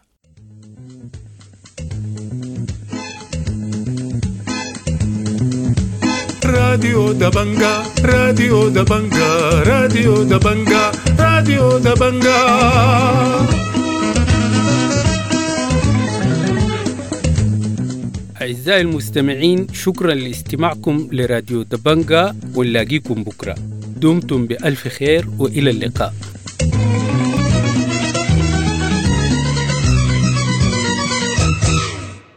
راديو دبنجا راديو دبنجا راديو دبنجا راديو دبنجا.
أعزائي المستمعين، شكرا لاستماعكم لراديو دبنجا، ونلاقيكم بكرة. دمتم بألف خير وإلى اللقاء.